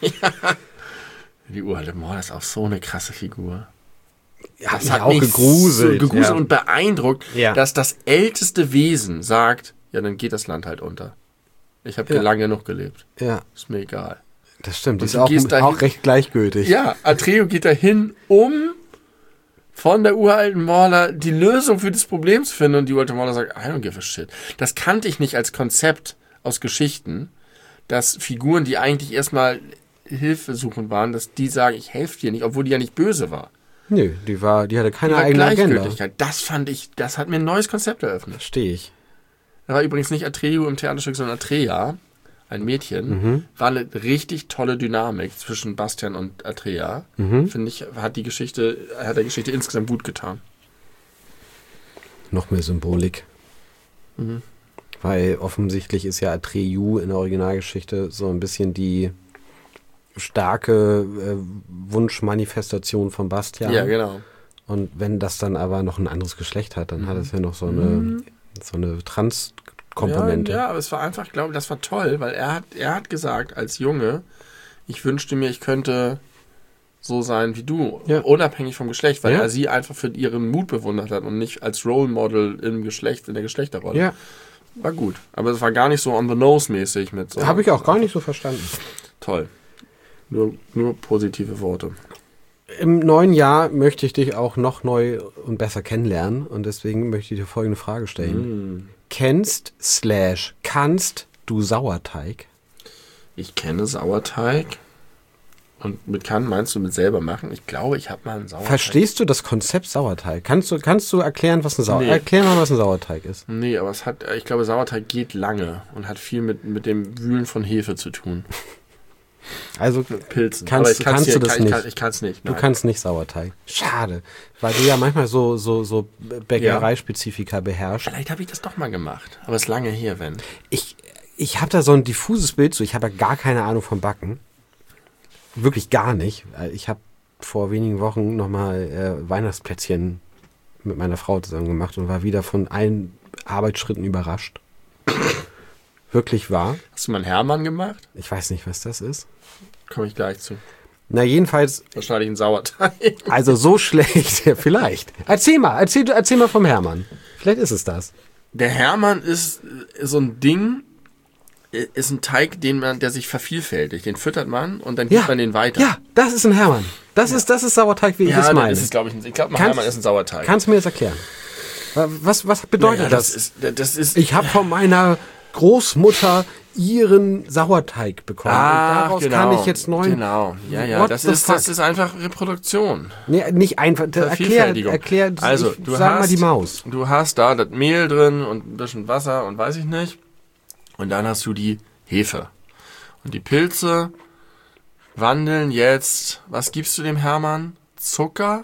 S1: Die uralte Mord ist auch so eine krasse Figur.
S2: Ja,
S1: Das
S2: mich
S1: hat
S2: auch
S1: mich
S2: gegruselt.
S1: so gegruselt
S2: ja.
S1: und beeindruckt,
S2: Ja.
S1: dass das älteste Wesen sagt, ja, dann geht das Land halt unter. Ich habe
S2: Ja.
S1: lange genug gelebt.
S2: ja,
S1: Ist mir egal.
S2: das stimmt. Die
S1: Und
S2: ist
S1: du
S2: auch,
S1: gehst dahin-
S2: auch recht gleichgültig.
S1: Ja, Atreo geht dahin, um von der uralten Mauler die Lösung für das Problem zu finden. Und die uralte Mauler sagt, I don't give a shit. Das kannte ich nicht als Konzept aus Geschichten, dass Figuren, die eigentlich erstmal Hilfe suchen waren, dass die sagen, ich helfe dir nicht, obwohl die ja nicht böse war.
S2: Nö, die war, die hatte keine
S1: Die war
S2: eigene Agenda.
S1: Gleichgültigkeit. Das fand ich, das hat mir ein neues Konzept eröffnet.
S2: Verstehe ich.
S1: Da war übrigens nicht Atreo im Theaterstück, sondern Atreia, ein Mädchen.
S2: Mhm.
S1: War eine richtig tolle Dynamik zwischen Bastian und Atreia.
S2: Mhm.
S1: Finde ich, hat die Geschichte, hat der Geschichte insgesamt gut getan.
S2: Noch mehr Symbolik.
S1: Mhm.
S2: Weil offensichtlich ist ja Atreyu in der Originalgeschichte so ein bisschen die starke äh, Wunschmanifestation von Bastian.
S1: Ja, genau.
S2: Und wenn das dann aber noch ein anderes Geschlecht hat, dann hat es ja noch so eine, so eine Trans-Komponente.
S1: Ja, ja, aber es war einfach, ich glaube, das war toll, weil er hat, er hat gesagt, als Junge, ich wünschte mir, ich könnte so sein wie du,
S2: Ja.
S1: unabhängig vom Geschlecht, weil
S2: Ja.
S1: er sie einfach für ihren Mut bewundert hat und nicht als Role Model im Geschlecht, in der Geschlechterrolle.
S2: Ja,
S1: War gut, aber es war gar nicht so on the nose mäßig mit so.
S2: habe ich auch gar nicht so verstanden.
S1: Toll. Nur, nur positive Worte.
S2: Im neuen Jahr möchte ich dich auch noch neu und besser kennenlernen und deswegen möchte ich dir folgende Frage stellen. Kennst slash kannst du Sauerteig?
S1: Ich kenne Sauerteig. Und mit kann meinst du mit selber machen? Ich glaube, ich habe mal einen Sauerteig.
S2: Verstehst du das Konzept Sauerteig? Kannst du, kannst du erklären, was ein Sauerteig
S1: Nee.
S2: Erklär mal, was ein Sauerteig ist.
S1: Nee, aber es hat, ich glaube, Sauerteig geht lange und hat viel mit, mit dem Wühlen von Hefe zu tun.
S2: Also
S1: Pilzen.
S2: kannst,
S1: ich
S2: kannst
S1: hier,
S2: du das
S1: kann,
S2: nicht.
S1: Ich, kann, ich kann es nicht.
S2: Du
S1: Nein.
S2: kannst nicht Sauerteig. Schade. Weil du ja manchmal so, so, so Bäckereispezifika beherrschst.
S1: Vielleicht habe ich das doch mal gemacht. Aber es ist lange her, wenn.
S2: Ich, ich habe da so ein diffuses Bild zu. Ich habe ja gar keine Ahnung vom Backen. Wirklich gar nicht. Ich habe vor wenigen Wochen nochmal äh, Weihnachtsplätzchen mit meiner Frau zusammen gemacht und war wieder von allen Arbeitsschritten überrascht. Wirklich wahr.
S1: Hast du mal einen Hermann gemacht?
S2: Ich weiß nicht, was das ist.
S1: Komme ich gleich zu.
S2: Na, jedenfalls.
S1: Wahrscheinlich ein Sauerteig.
S2: Also so schlecht. Ja, vielleicht. Erzähl mal, erzähl, erzähl mal vom Hermann. Vielleicht ist es das.
S1: Der Hermann ist so ein Ding, ist ein Teig, den man, der sich vervielfältigt. Den füttert man und dann gibt
S2: Ja,
S1: man den weiter.
S2: Ja, das ist ein Hermann. Das, ja. ist, das ist Sauerteig, wie
S1: ja,
S2: ich es meine.
S1: Das ist, glaube ich, ich glaube, ein
S2: kannst,
S1: Hermann ist ein Sauerteig.
S2: Kannst du mir das erklären? Was, was bedeutet
S1: naja,
S2: das?
S1: Das ist, das ist,
S2: ich habe von meiner Großmutter ihren Sauerteig bekommen.
S1: Ah,
S2: und daraus
S1: genau,
S2: kann ich jetzt neuen...
S1: Genau, ja, ja. Das ist, das ist einfach Reproduktion.
S2: Nee, nicht einfach... Erklär, erklär
S1: also,
S2: ich,
S1: du
S2: sag
S1: hast,
S2: mal die Maus.
S1: Du hast da das Mehl drin und ein bisschen Wasser und weiß ich nicht. Und dann hast du die Hefe. Und die Pilze wandeln jetzt... Was gibst du dem Hermann? Zucker?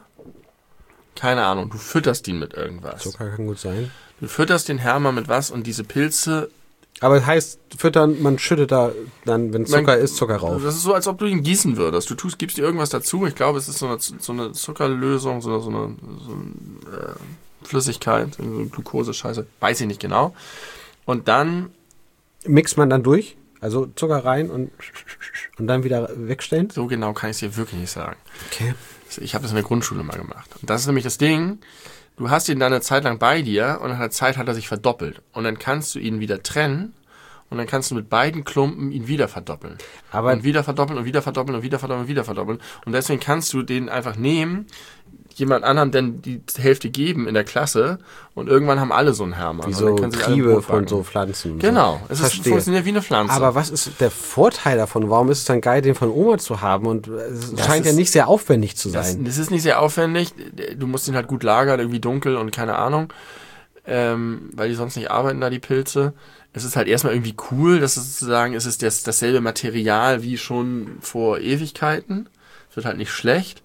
S1: Keine Ahnung. Du fütterst ihn mit irgendwas.
S2: Zucker kann gut sein.
S1: Du fütterst den Hermann mit was und diese Pilze...
S2: Aber das heißt, füttern, man schüttet da dann, wenn Zucker man, ist, Zucker rauf.
S1: Das ist so, als ob du ihn gießen würdest. Du tust, gibst dir irgendwas dazu. Ich glaube, es ist so eine, so eine Zuckerlösung, so eine, so eine, so eine äh, Flüssigkeit, so eine Glucose-Scheiße. Weiß ich nicht genau. Und dann...
S2: Mixt man dann durch? Also Zucker rein und, und dann wieder wegstellen?
S1: So genau kann ich es dir wirklich nicht sagen.
S2: Okay.
S1: Ich habe das in der Grundschule mal gemacht. Und das ist nämlich das Ding... Du hast ihn dann eine Zeit lang bei dir und nach einer Zeit hat er sich verdoppelt. Und dann kannst du ihn wieder trennen und dann kannst du mit beiden Klumpen ihn wieder verdoppeln.
S2: Aber
S1: und wieder verdoppeln und wieder verdoppeln und wieder verdoppeln und wieder verdoppeln. Und deswegen kannst du den einfach nehmen, jemand anderem dann die Hälfte geben in der Klasse und irgendwann haben alle so einen Hermann.
S2: Wie so Triebe von so Pflanzen.
S1: Genau,
S2: so.
S1: es ist, funktioniert wie eine Pflanze.
S2: Aber was ist der Vorteil davon? Warum ist es dann geil, den von Oma zu haben? Und es das scheint ist, ja nicht sehr aufwendig zu sein.
S1: Das, das ist nicht sehr aufwendig. Du musst ihn halt gut lagern, irgendwie dunkel und keine Ahnung, ähm, weil die sonst nicht arbeiten da, die Pilze. Es ist halt erstmal irgendwie cool, dass es sozusagen, es ist das, dasselbe Material wie schon vor Ewigkeiten. Es wird halt nicht schlecht.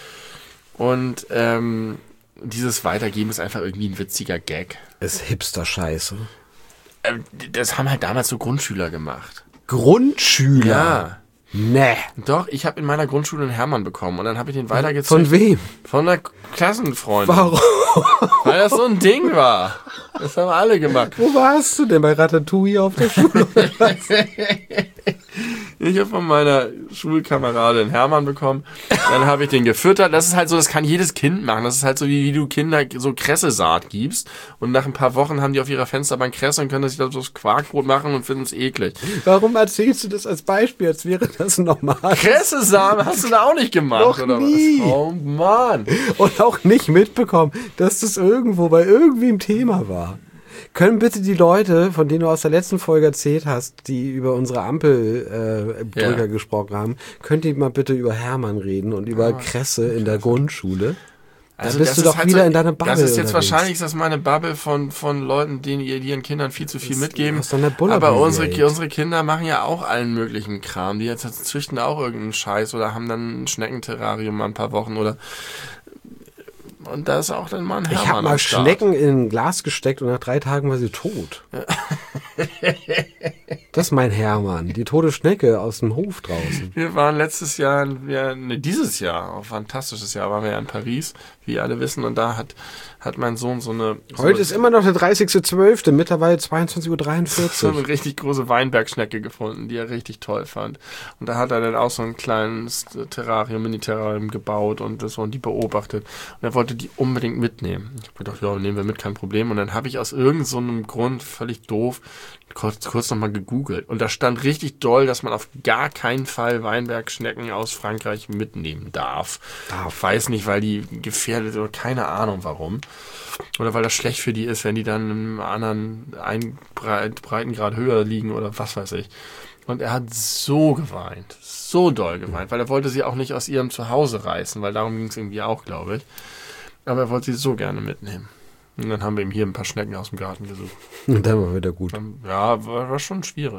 S1: Und ähm, dieses Weitergeben ist einfach irgendwie ein witziger Gag.
S2: Ist Hipster-Scheiße.
S1: Ähm, das haben halt damals so Grundschüler gemacht.
S2: Grundschüler?
S1: Ja.
S2: Nee.
S1: Doch, ich habe in meiner Grundschule einen Hermann bekommen und dann habe ich den weitergezogen.
S2: Von wem?
S1: Von einer Klassenfreundin.
S2: Warum?
S1: Weil das so ein Ding war. Das haben alle gemacht.
S2: Wo warst du denn? Bei Ratatouille auf der Schule?
S1: Ich habe von meiner Schulkameradin Hermann bekommen. Dann habe ich den gefüttert. Das ist halt so, das kann jedes Kind machen. Das ist halt so, wie, wie du Kinder so Kressesaat gibst. Und nach ein paar Wochen haben die auf ihrer Fensterbank Kresse und können sich da so das Quarkbrot machen und finden es eklig.
S2: Warum erzählst du das als Beispiel, als wäre das normal?
S1: Kressesamen hast du da auch nicht gemacht,
S2: Noch
S1: oder
S2: nie.
S1: was? Oh Mann.
S2: Und auch nicht mitbekommen, dass das irgendwo bei irgendwem Thema war. Können bitte die Leute, von denen du aus der letzten Folge erzählt hast, die über unsere Ampelbrücker äh, ja. gesprochen haben, könnt ihr mal bitte über Hermann reden und über ah, Kresse in der Grundschule?
S1: Also
S2: da bist du doch
S1: halt
S2: wieder
S1: so,
S2: in deiner Bubble.
S1: Das ist jetzt
S2: unterwegs.
S1: Wahrscheinlich ist das meine Bubble von, von Leuten, denen ihr ihren Kindern viel zu viel
S2: das
S1: mitgeben.
S2: Aber
S1: unsere, unsere Kinder machen ja auch allen möglichen Kram. Die jetzt züchten auch irgendeinen Scheiß oder haben dann ein Schneckenterrarium mal ein paar Wochen oder und da ist auch dann mal ein Hermann.
S2: Ich habe mal Schnecken in ein Glas gesteckt und nach drei Tagen war sie tot. Das ist mein Hermann, die tote Schnecke aus dem Hof draußen.
S1: Wir waren letztes Jahr, wir, ne, dieses Jahr, ein fantastisches Jahr, waren wir ja in Paris, wie alle wissen. Und da hat, hat mein Sohn so eine... So
S2: Heute ist immer noch der dreißigster zwölfte, mittlerweile zweiundzwanzig Uhr dreiundvierzig.
S1: So eine richtig große Weinbergschnecke gefunden, die er richtig toll fand. Und da hat er dann auch so ein kleines Terrarium, Mini-Terrarium gebaut und so und die beobachtet. Und er wollte die unbedingt mitnehmen. Ich habe gedacht, ja, nehmen wir mit, kein Problem. Und dann habe ich aus irgendeinem so Grund, völlig doof, kurz, kurz nochmal gegoogelt. Und da stand richtig doll, dass man auf gar keinen Fall Weinbergschnecken aus Frankreich mitnehmen darf. Ich weiß nicht, weil die gefährdet oder keine Ahnung warum. Oder weil das schlecht für die ist, wenn die dann im anderen einen Breitengrad höher liegen oder was weiß ich. Und er hat so geweint, so doll geweint, weil er wollte sie auch nicht aus ihrem Zuhause reißen, weil darum ging es irgendwie auch, glaube ich. Aber er wollte sie so gerne mitnehmen. Und dann haben wir ihm hier ein paar Schnecken aus dem Garten gesucht.
S2: Und dann war wieder gut.
S1: Ja, war, war schon schwierig.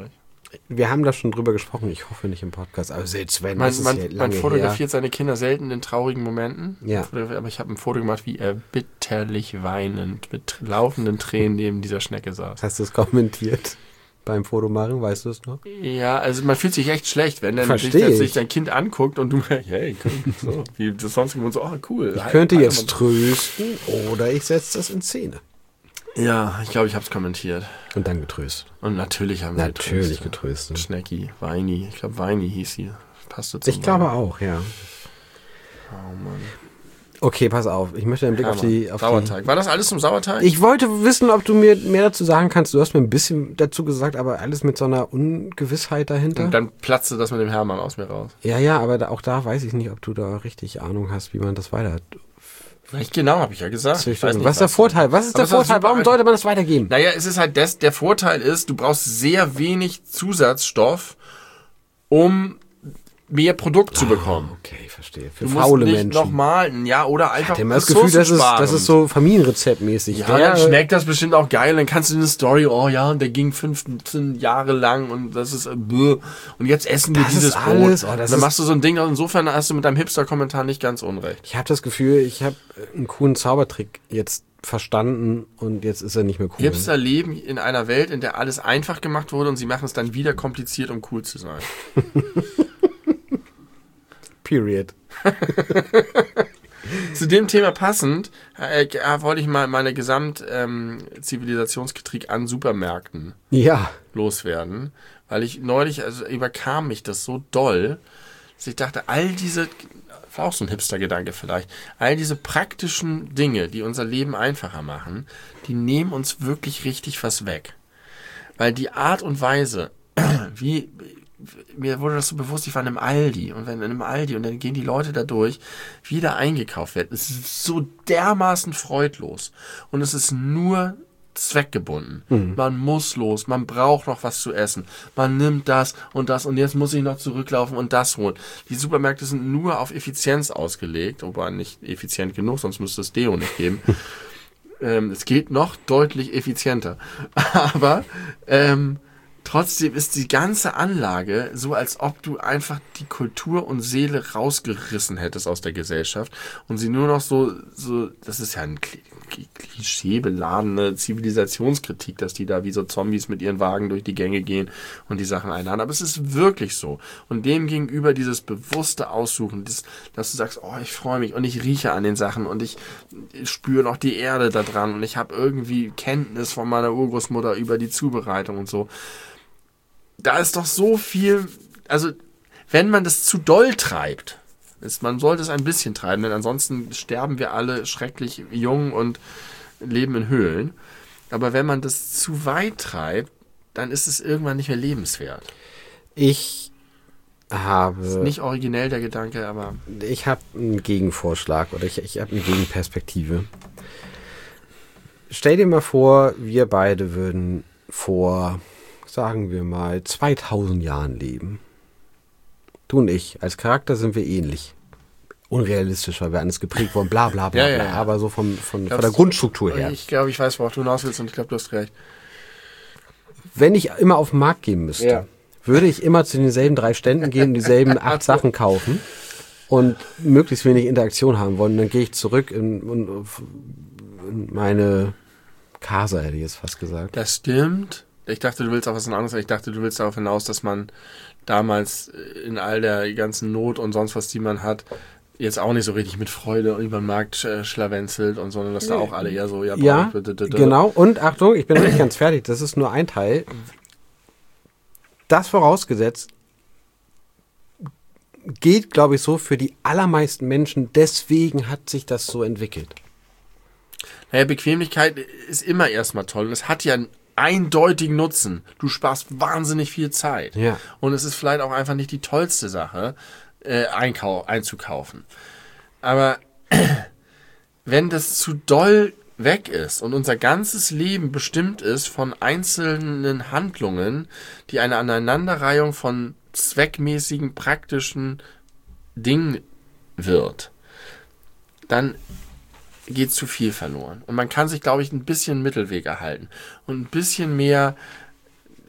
S2: wir haben da schon drüber gesprochen, ich hoffe nicht im Podcast, aber selbst wenn,
S1: Man,
S2: das ist
S1: man,
S2: ja lange
S1: man fotografiert
S2: her.
S1: seine Kinder selten in traurigen Momenten.
S2: Ja.
S1: Aber ich habe ein Foto gemacht, wie er bitterlich weinend mit laufenden Tränen neben dieser Schnecke saß.
S2: Hast du es kommentiert beim Fotomachen, weißt du es noch?
S1: Ja, also man fühlt sich echt schlecht, wenn dann
S2: Versteh
S1: sich,
S2: ich.
S1: sich dein Kind anguckt und du, hey, guck, so, wie das sonst und so, oh cool.
S2: Ich könnte jetzt trösten oder ich setze das in Szene.
S1: Ja, ich glaube, ich habe es kommentiert.
S2: Und dann getröstet.
S1: Und natürlich haben wir
S2: Natürlich
S1: getröstet.
S2: getröstet.
S1: Schnecki, Weini. Ich glaube, Weini hieß sie. Passte zum
S2: Ich glaube
S1: Namen.
S2: auch, ja.
S1: Oh Mann.
S2: Okay, pass auf. Ich möchte einen Blick
S1: Ja,
S2: auf die... Auf
S1: Sauerteig. War das alles zum Sauerteig?
S2: Die ich wollte wissen, ob du mir mehr dazu sagen kannst. Du hast mir ein bisschen dazu gesagt, aber alles mit so einer Ungewissheit dahinter.
S1: Und dann platzte das mit dem Hermann aus mir raus.
S2: Ja, ja, aber da, auch da weiß ich nicht, ob du da richtig Ahnung hast, wie man das weiter...
S1: Recht genau, habe ich ja gesagt. Ich weiß nicht,
S2: was ist der Vorteil? Was ist
S1: Aber
S2: der
S1: es war
S2: Vorteil?
S1: super
S2: Warum
S1: einfach.
S2: sollte man das weitergeben?
S1: Naja, es ist halt das, der Vorteil ist, du brauchst sehr wenig Zusatzstoff, um mehr Produkt zu bekommen.
S2: Ah, okay, verstehe. Für
S1: Du
S2: faule
S1: musst nicht
S2: Menschen.
S1: nochmal, ja, oder
S2: Ich
S1: einfach
S2: hatte immer das Gefühl, das ist, das
S1: ressourcensparend.
S2: ist so Familienrezeptmäßig.
S1: Ja, dann schmeckt das bestimmt auch geil. Dann kannst du eine Story, oh ja, und der ging fünfzehn Jahre lang und das ist, äh, bäh. Und jetzt essen wir
S2: Das
S1: dieses
S2: ist alles,
S1: Brot.
S2: oh, das
S1: dann
S2: ist-
S1: machst du so ein Ding. Insofern hast du mit deinem Hipster-Kommentar nicht ganz unrecht.
S2: Ich habe das Gefühl, ich habe einen coolen Zaubertrick jetzt verstanden und jetzt ist er nicht mehr cool.
S1: Hipster leben in einer Welt, in der alles einfach gemacht wurde und sie machen es dann wieder kompliziert, um cool zu sein.
S2: Period.
S1: Zu dem Thema passend äh, äh, wollte ich mal meine Gesamt-Zivilisationskritik an Supermärkten
S2: Ja.
S1: loswerden, weil ich neulich, also überkam mich das so doll, dass ich dachte, all diese, war auch so ein Hipster-Gedanke vielleicht, all diese praktischen Dinge, die unser Leben einfacher machen, die nehmen uns wirklich richtig was weg. Weil die Art und Weise, wie, mir wurde das so bewusst, ich war in einem Aldi und wenn in einem Aldi und dann gehen die Leute da durch, wie da eingekauft wird, es ist so dermaßen freudlos und es ist nur zweckgebunden. Mhm. Man muss los, man braucht noch was zu essen. Man nimmt das und das und jetzt muss ich noch zurücklaufen und das holen. Die Supermärkte sind nur auf Effizienz ausgelegt, aber nicht effizient genug, sonst müsste es Deo nicht geben. ähm, es geht noch deutlich effizienter. Aber ähm, trotzdem ist die ganze Anlage so, als ob du einfach die Kultur und Seele rausgerissen hättest aus der Gesellschaft und sie nur noch so, so das ist ja ein klischeebeladene Zivilisationskritik, dass die da wie so Zombies mit ihren Wagen durch die Gänge gehen und die Sachen einladen. Aber es ist wirklich so. Und dem gegenüber dieses bewusste Aussuchen, das, dass du sagst, oh, ich freue mich und ich rieche an den Sachen und ich, ich spüre noch die Erde da dran und ich habe irgendwie Kenntnis von meiner Urgroßmutter über die Zubereitung und so. Da ist doch so viel, also wenn man das zu doll treibt, ist, man sollte es ein bisschen treiben, denn ansonsten sterben wir alle schrecklich jung und leben in Höhlen. Aber wenn man das zu weit treibt, dann ist es irgendwann nicht mehr lebenswert.
S2: Ich habe...
S1: Ist nicht originell der Gedanke, aber...
S2: Ich habe einen Gegenvorschlag oder ich, ich habe eine Gegenperspektive. Stell dir mal vor, wir beide würden vor... sagen wir mal, zweitausend Jahren leben. Du und ich, als Charakter sind wir ähnlich. Unrealistisch, weil wir alles geprägt wurden, bla bla bla,
S1: Ja,
S2: bla.
S1: ja, ja.
S2: Aber so vom, von,
S1: Glaubst
S2: von der Grundstruktur her.
S1: Ich glaube, ich weiß, worauf du hinaus willst und ich glaube, du hast recht.
S2: Wenn ich immer auf den Markt gehen müsste,
S1: Ja.
S2: würde ich immer zu denselben drei Ständen gehen und dieselben acht Sachen kaufen und möglichst wenig Interaktion haben wollen. Und dann gehe ich zurück in, in, in meine Casa, hätte ich jetzt fast gesagt.
S1: Das stimmt. Ich dachte, du willst auch was anderes. Ich dachte, du willst darauf hinaus, dass man damals in all der ganzen Not und sonst was, die man hat, jetzt auch nicht so richtig mit Freude über den Markt äh, schlawenzelt und sondern dass da auch alle eher so, ja,
S2: Ja,
S1: brauch ich bitte, bitte.
S2: genau. Und Achtung, ich bin noch nicht ganz fertig. Das ist nur ein Teil. Das vorausgesetzt gilt, glaube ich, so für die allermeisten Menschen. Deswegen hat sich das so entwickelt.
S1: Naja, Bequemlichkeit ist immer erstmal toll und es hat ja einen eindeutigen Nutzen. Du sparst wahnsinnig viel Zeit.
S2: Ja.
S1: Und es ist vielleicht auch einfach nicht die tollste Sache, äh, einkau- einzukaufen. Aber wenn das zu doll weg ist und unser ganzes Leben bestimmt ist von einzelnen Handlungen, die eine Aneinanderreihung von zweckmäßigen, praktischen Dingen wird, dann geht zu viel verloren. Und man kann sich, glaube ich, ein bisschen Mittelweg erhalten und ein bisschen mehr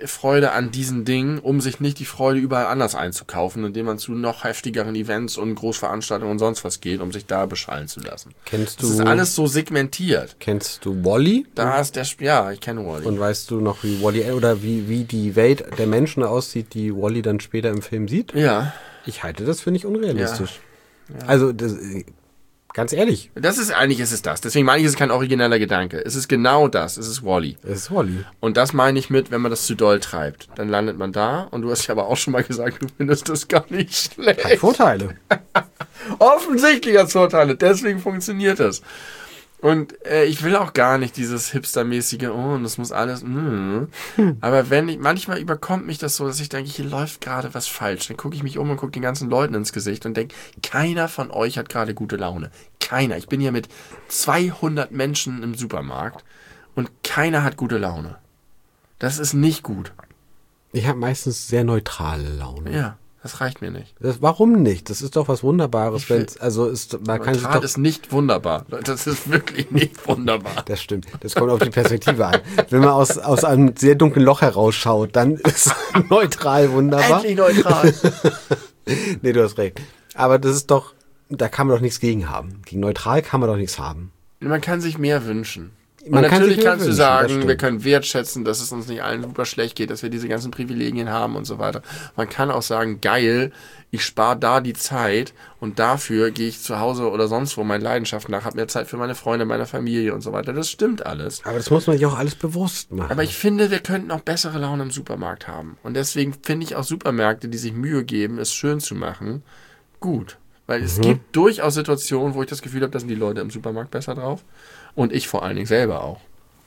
S1: Freude an diesen Dingen, um sich nicht die Freude überall anders einzukaufen, indem man zu noch heftigeren Events und Großveranstaltungen und sonst was geht, um sich da beschallen zu lassen.
S2: Kennst du...
S1: Das ist alles so segmentiert.
S2: Kennst du Wall-E?
S1: Da ist der... Ja, ich kenne Wall-E.
S2: Und weißt du noch, wie Wall-E oder wie, wie die Welt der Menschen aussieht, die Wall-E dann später im Film sieht?
S1: Ja.
S2: Ich halte das für nicht unrealistisch.
S1: Ja. Ja.
S2: Also, das, ganz ehrlich.
S1: Das ist, eigentlich ist es das. Deswegen meine ich, es ist kein origineller Gedanke. Es ist genau das. Es ist Wall-E.
S2: Es ist Wall-E.
S1: Und das meine ich mit, wenn man das zu doll treibt. Dann landet man da. Und du hast ja aber auch schon mal gesagt, du findest das gar nicht schlecht.
S2: Hat Vorteile.
S1: Offensichtlich hat es Vorteile. Deswegen funktioniert das. Und äh, ich will auch gar nicht dieses hipstermäßige, oh, und das muss alles, mm. Aber wenn ich, manchmal überkommt mich das so, dass ich denke, hier läuft gerade was falsch. Dann gucke ich mich um und gucke den ganzen Leuten ins Gesicht und denke, keiner von euch hat gerade gute Laune. Keiner. Ich bin hier mit zweihundert Menschen im Supermarkt und keiner hat gute Laune. Das ist nicht gut.
S2: Ich habe meistens sehr neutrale Laune.
S1: Ja. Das reicht mir nicht.
S2: Das, warum nicht? Das ist doch was Wunderbares. Wenn's, also ist, man kann sich doch,
S1: ist nicht wunderbar. Das ist wirklich nicht wunderbar.
S2: Das stimmt. Das kommt auf die Perspektive an. Wenn man aus, aus einem sehr dunklen Loch herausschaut, dann ist neutral wunderbar.
S1: Endlich neutral.
S2: Nee, du hast recht. Aber das ist doch, da kann man doch nichts gegen haben. Gegen neutral kann man doch nichts haben.
S1: Man kann sich mehr wünschen.
S2: Man
S1: und
S2: kann
S1: natürlich
S2: sich mehr
S1: kannst du
S2: wünschen,
S1: sagen, wir können wertschätzen, dass es uns nicht allen super schlecht geht, dass wir diese ganzen Privilegien haben und so weiter. Man kann auch sagen, geil, ich spare da die Zeit und dafür gehe ich zu Hause oder sonst wo meinen Leidenschaften nach, habe mehr Zeit für meine Freunde, meine Familie und so weiter. Das stimmt alles.
S2: Aber das muss man sich auch alles bewusst machen.
S1: Aber ich finde, wir könnten auch bessere Laune im Supermarkt haben. Und deswegen finde ich auch Supermärkte, die sich Mühe geben, es schön zu machen, gut. Weil mhm. es gibt durchaus Situationen, wo ich das Gefühl habe, da sind die Leute im Supermarkt besser drauf. Und ich vor allen Dingen selber auch.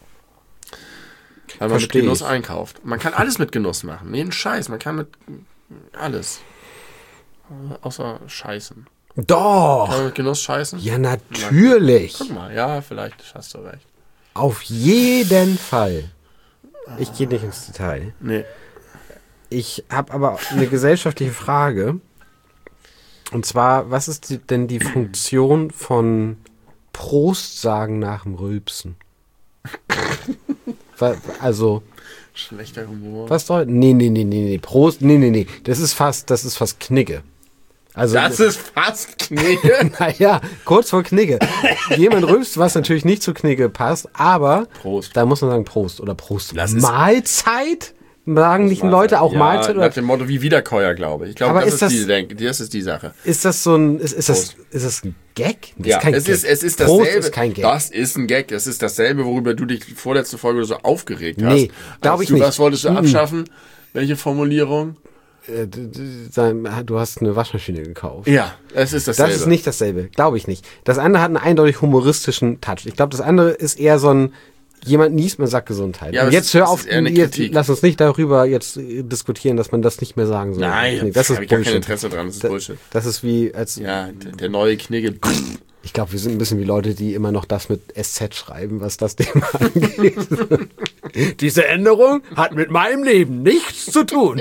S1: Weil man
S2: Versteh
S1: mit Genuss
S2: ich.
S1: einkauft. Man kann alles mit Genuss machen. Jeden Scheiß. Man kann mit alles. Außer Scheißen.
S2: Doch!
S1: Kann man mit Genuss scheißen?
S2: Ja, natürlich.
S1: Guck mal, ja, vielleicht hast du recht.
S2: Auf jeden Fall. Ich gehe nicht ins Detail.
S1: Nee.
S2: Ich habe aber eine gesellschaftliche Frage. Und zwar, was ist die, denn die Funktion von Prost sagen nach dem Rülpsen? Also...
S1: Schlechter Humor.
S2: Was soll... Nee, nee, nee, nee, nee. Prost... Nee, nee, nee. Das ist fast, das ist fast Knigge. Also,
S1: das ist fast Knigge.
S2: Naja, kurz vor Knigge. Jemand rülpst, was natürlich nicht zu Knigge passt, aber...
S1: Prost.
S2: Da muss man sagen Prost oder Prost.
S1: Das ist-
S2: Mahlzeit? Sagen nicht Leute auch
S1: ja,
S2: Mahlzeit? Oder
S1: nach dem Motto wie Wiederkäuer, glaube ich. Ich glaube,
S2: Aber
S1: das
S2: ist
S1: ist,
S2: das-
S1: die, denk, das ist die Sache.
S2: ist das so ein... Ist, ist, das,
S1: Prost.
S2: ist das ein Gag? Das
S1: Ja,
S2: ist kein
S1: es
S2: Gag.
S1: ist, es ist
S2: Prost
S1: dasselbe.
S2: ist kein Gag.
S1: Das ist ein Gag. Das ist dasselbe, worüber du dich vorletzte Folge so aufgeregt hast.
S2: Nee, glaub
S1: Als
S2: ich
S1: du,
S2: nicht.
S1: Was wolltest du
S2: Mhm.
S1: abschaffen? Welche Formulierung?
S2: Äh, d- d- sein- Du hast eine Waschmaschine gekauft.
S1: Ja, es ist dasselbe.
S2: Das ist nicht dasselbe, glaube ich nicht. Das andere hat einen eindeutig humoristischen Touch. Ich glaube, das andere ist eher so ein, jemand niest, man sagt Gesundheit.
S1: Ja,
S2: Und
S1: aber
S2: jetzt
S1: es ist-
S2: hör
S1: es
S2: auf,
S1: ist eher eine
S2: jetzt,
S1: Kritik.
S2: lass uns nicht darüber jetzt äh, diskutieren, dass man das nicht mehr sagen soll.
S1: Nein,
S2: Nee, das ist
S1: hab ich gar kein
S2: Bullshit.
S1: Interesse dran. Das ist
S2: Da-
S1: Bullshit.
S2: Das ist wie, als,
S1: Ja, der, der neue Knigge.
S2: ich glaube, wir sind ein bisschen wie Leute, die immer noch das mit S Z schreiben, was das Thema angeht. Diese Änderung hat mit meinem Leben nichts zu tun.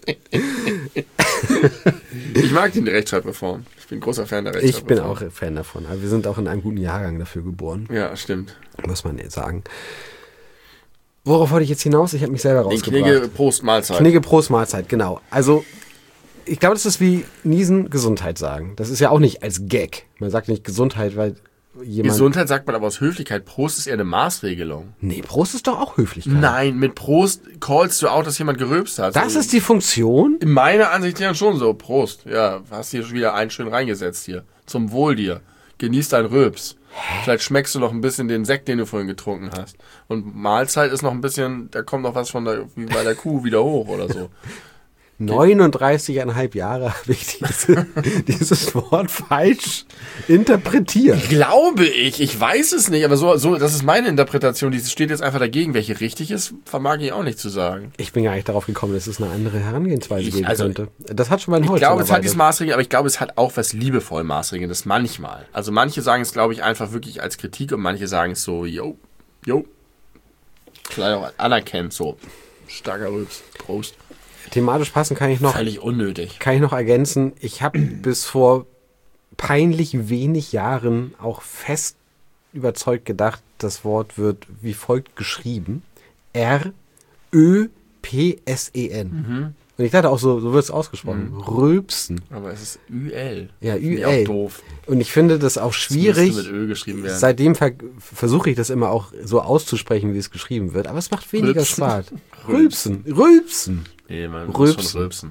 S1: Ich mag die Rechtschreibreform. Ich bin großer Fan der
S2: Ich bin
S1: Rechtschreibreform.
S2: auch Fan davon. Aber wir sind auch in einem guten Jahrgang dafür geboren,
S1: Ja, stimmt.
S2: muss man jetzt sagen. Worauf wollte ich jetzt hinaus? Ich habe mich selber
S1: Den
S2: rausgebracht.
S1: Knigge Prost Mahlzeit.
S2: Knigge Prost Mahlzeit, genau. Also, ich glaube, das ist wie Niesen Gesundheit sagen. Das ist ja auch nicht als Gag. Man sagt nicht Gesundheit, weil jemand...
S1: Gesundheit sagt man aber aus Höflichkeit. Prost ist eher eine Maßregelung.
S2: Nee, Prost ist doch auch Höflichkeit.
S1: Nein, mit Prost callst du auch, dass jemand gerülpst hat.
S2: Das ist die Funktion?
S1: in meiner Ansicht ja schon so. Prost. Ja, hast hier schon wieder einen schön reingesetzt hier. Zum Wohl dir. Genieß dein Rülps. Vielleicht schmeckst du noch ein bisschen den Sekt, den du vorhin getrunken hast. Und Mahlzeit ist noch ein bisschen, da kommt noch was von der, wie bei der Kuh wieder hoch oder so.
S2: neununddreißig Komma fünf Jahre habe ich diese, dieses Wort falsch interpretiert.
S1: Glaube ich, ich weiß es nicht, aber so, so, das ist meine Interpretation. Die steht jetzt einfach dagegen. Welche richtig ist, vermag ich auch nicht zu sagen.
S2: Ich bin gar nicht darauf gekommen, dass es eine andere Herangehensweise
S1: Ich-
S2: geben
S1: also,
S2: könnte. Das hat schon mein
S1: Ich
S2: Holz.
S1: glaube, es hat dieses Maßregeln, aber ich glaube, es hat auch was liebevoll Maßregelndes manchmal. Also manche sagen es, glaube ich, einfach wirklich als Kritik und manche sagen es so, yo, yo. Vielleicht auch anerkennt, so. Starker Rülps. Prost.
S2: Thematisch passend kann ich noch,
S1: Völlig unnötig.
S2: kann ich noch ergänzen. Ich habe bis vor peinlich wenig Jahren auch fest überzeugt gedacht, das Wort wird wie folgt geschrieben. R, Ö, P S E N. Mhm. Und ich dachte auch so, so wird es ausgesprochen. Mhm. Rülpsen.
S1: Aber es ist Ü L.
S2: Ja, Ü L.
S1: Finde ich auch doof.
S2: Und ich finde das auch schwierig.
S1: Das müsste mit Ö geschrieben werden.
S2: Seitdem ver- versuche ich das immer auch so auszusprechen, wie es geschrieben wird. Aber es macht weniger
S1: Rülpsen.
S2: Spaß. Rülpsen. Rülpsen.
S1: Nee, man
S2: Rülpsen.
S1: muss schon rülpsen.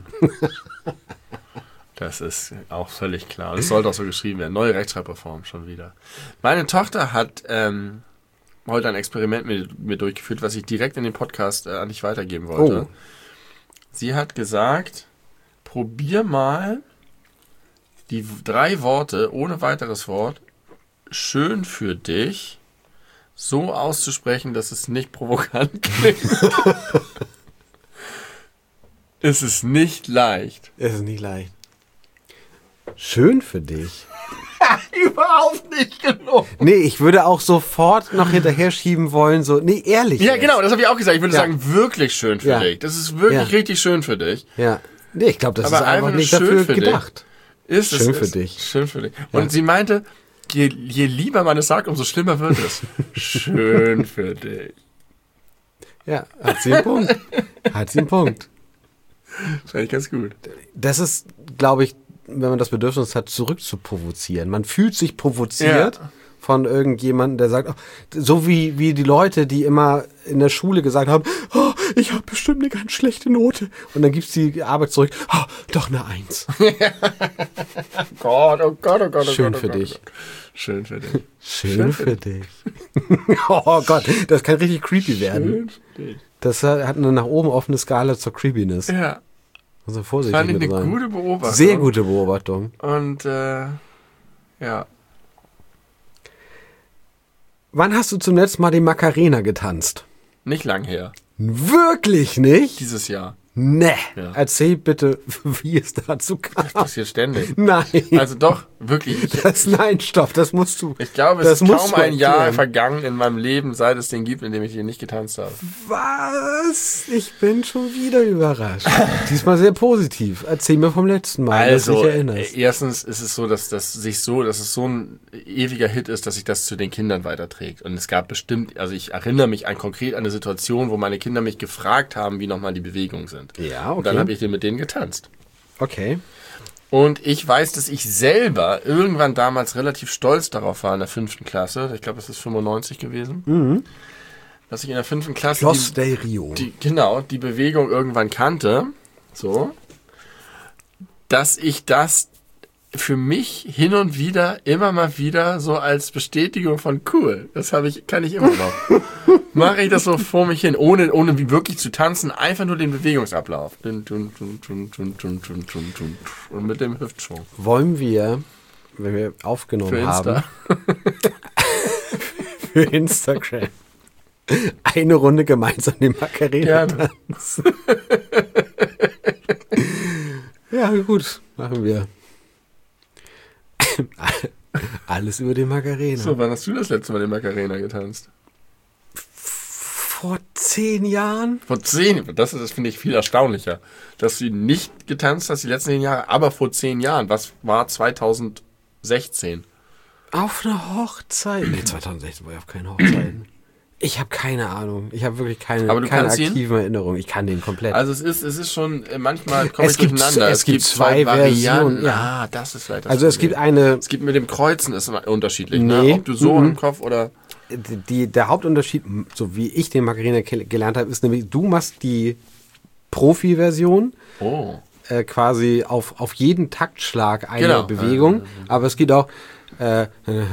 S1: Das ist auch völlig klar. Das sollte auch so geschrieben werden. Neue Rechtschreibreform schon wieder. Meine Tochter hat ähm, heute ein Experiment mit mir durchgeführt, was ich direkt in den Podcast äh, an dich weitergeben wollte.
S2: Oh.
S1: Sie hat gesagt, probier mal die drei Worte ohne weiteres Wort schön für dich so auszusprechen, dass es nicht provokant klingt. Es ist nicht leicht.
S2: Es ist nicht leicht. Schön für dich.
S1: Überhaupt nicht genug.
S2: Nee, ich würde auch sofort noch hinterher schieben wollen, so, nee, ehrlich.
S1: Ja,
S2: jetzt.
S1: genau, das habe ich auch gesagt. Ich würde
S2: Ja.
S1: sagen, wirklich schön für
S2: Ja.
S1: dich. Das ist wirklich
S2: Ja.
S1: richtig schön für dich.
S2: Ja. Nee, ich glaube, das
S1: Aber
S2: ist einfach
S1: einfach
S2: nicht
S1: schön
S2: dafür
S1: für dich.
S2: gedacht.
S1: Ist es,
S2: Schön für
S1: ist
S2: dich.
S1: Schön für dich. Und
S2: Ja.
S1: sie meinte, je, je lieber man es sagt, umso schlimmer wird es. Schön für dich.
S2: Ja, hat sie einen Punkt. Hat sie einen Punkt.
S1: Das fand ich ganz gut.
S2: Das ist, glaube ich, wenn man das Bedürfnis hat, zurück zu provozieren. Man fühlt sich provoziert
S1: Ja.
S2: von irgendjemandem, der sagt, oh, so wie, wie die Leute, die immer in der Schule gesagt haben, oh, ich habe bestimmt eine ganz schlechte Note. Und dann gibt's die Arbeit zurück, oh, doch eine Eins.
S1: Gott, oh Gott, oh Gott, oh
S2: Schön
S1: Gott, oh
S2: für
S1: Gott,
S2: dich.
S1: oh Gott. Schön für dich.
S2: Schön,
S1: Schön
S2: für
S1: für
S2: dich. Oh Gott, das kann richtig creepy werden.
S1: Schön für dich.
S2: Das hat eine nach oben offene Skala zur Creepiness.
S1: Ja,
S2: Also vorsichtig
S1: fand ich
S2: mit
S1: eine
S2: sein.
S1: gute Beobachtung.
S2: Sehr gute Beobachtung.
S1: Und, äh, ja.
S2: Wann hast du zum letzten Mal die Macarena getanzt?
S1: Nicht lang her.
S2: Wirklich nicht?
S1: Dieses Jahr.
S2: Ne.
S1: Ja.
S2: Erzähl bitte, wie es dazu kam.
S1: Das passiert ständig.
S2: Nein.
S1: Also doch, wirklich. Ich,
S2: Das, nein, stopp, das musst du.
S1: ich glaube,
S2: Das
S1: es ist
S2: musst
S1: kaum
S2: du
S1: ein Jahr
S2: erklären.
S1: vergangen in meinem Leben, seit es den gibt, in dem ich hier nicht getanzt habe.
S2: Was? Ich bin schon wieder überrascht. Diesmal sehr positiv. Erzähl mir vom letzten Mal, dass du
S1: Also,
S2: dich erinnerst.
S1: äh, erstens ist es so, dass das sich so, dass es so ein ewiger Hit ist, dass sich das zu den Kindern weiterträgt. Und es gab bestimmt, also ich erinnere mich an konkret an eine Situation, wo meine Kinder mich gefragt haben, wie nochmal die Bewegungen sind.
S2: Ja,
S1: Und dann
S2: okay.
S1: habe ich mit denen getanzt.
S2: Okay.
S1: Und ich weiß, dass ich selber irgendwann damals relativ stolz darauf war in der fünften Klasse. Ich glaube, das ist fünfundneunzig gewesen.
S2: Mhm.
S1: Dass ich in der fünften Klasse
S2: Schloss
S1: die,
S2: del Rio.
S1: die, genau, die Bewegung irgendwann kannte. So. Dass ich das für mich hin und wieder immer mal wieder so als Bestätigung von cool. Das habe ich, kann ich immer noch. Mache ich das so vor mich hin, ohne, ohne wie wirklich zu tanzen, einfach nur den Bewegungsablauf. Dun, dun, dun, dun, dun, dun, dun, dun, dun. Und mit dem Hüftschwung.
S2: Wollen wir, wenn wir aufgenommen
S1: Für Insta.
S2: haben, für Instagram, eine Runde gemeinsam die Macarena
S1: Gerne.
S2: tanzen? Ja, gut, machen wir. Alles über die Macarena.
S1: So, wann hast du das letzte Mal den Macarena getanzt?
S2: Vor zehn Jahren?
S1: Vor zehn, das ist, das finde ich viel erstaunlicher, dass du nicht getanzt hast die letzten zehn Jahre, aber vor zehn Jahren. Was war zweitausendsechzehn?
S2: Auf einer Hochzeit? Nee, zweitausendsechzehn war ich auf keinen Hochzeiten. Ich habe keine Ahnung. Ich habe wirklich keine,
S1: Aber du
S2: keine
S1: kannst ihn?
S2: aktiven Erinnerungen. Ich kann den komplett.
S1: Also es ist, es ist schon, äh, manchmal komme
S2: Es
S1: ich
S2: gibt-
S1: durcheinander.
S2: es gibt zwei Versionen, ja.
S1: Ah, das ist vielleicht das
S2: also es
S1: Problem.
S2: gibt eine,
S1: Es gibt mit dem Kreuzen ist immer unterschiedlich,
S2: Nee.
S1: ne? Ob du so
S2: Mhm.
S1: im Kopf oder...
S2: die, der Hauptunterschied, so wie ich den Macarena ke- gelernt habe, ist nämlich, du machst die Profi-Version,
S1: Oh.
S2: äh, quasi auf, auf jeden Taktschlag eine
S1: Genau.
S2: Bewegung, aber es gibt auch äh,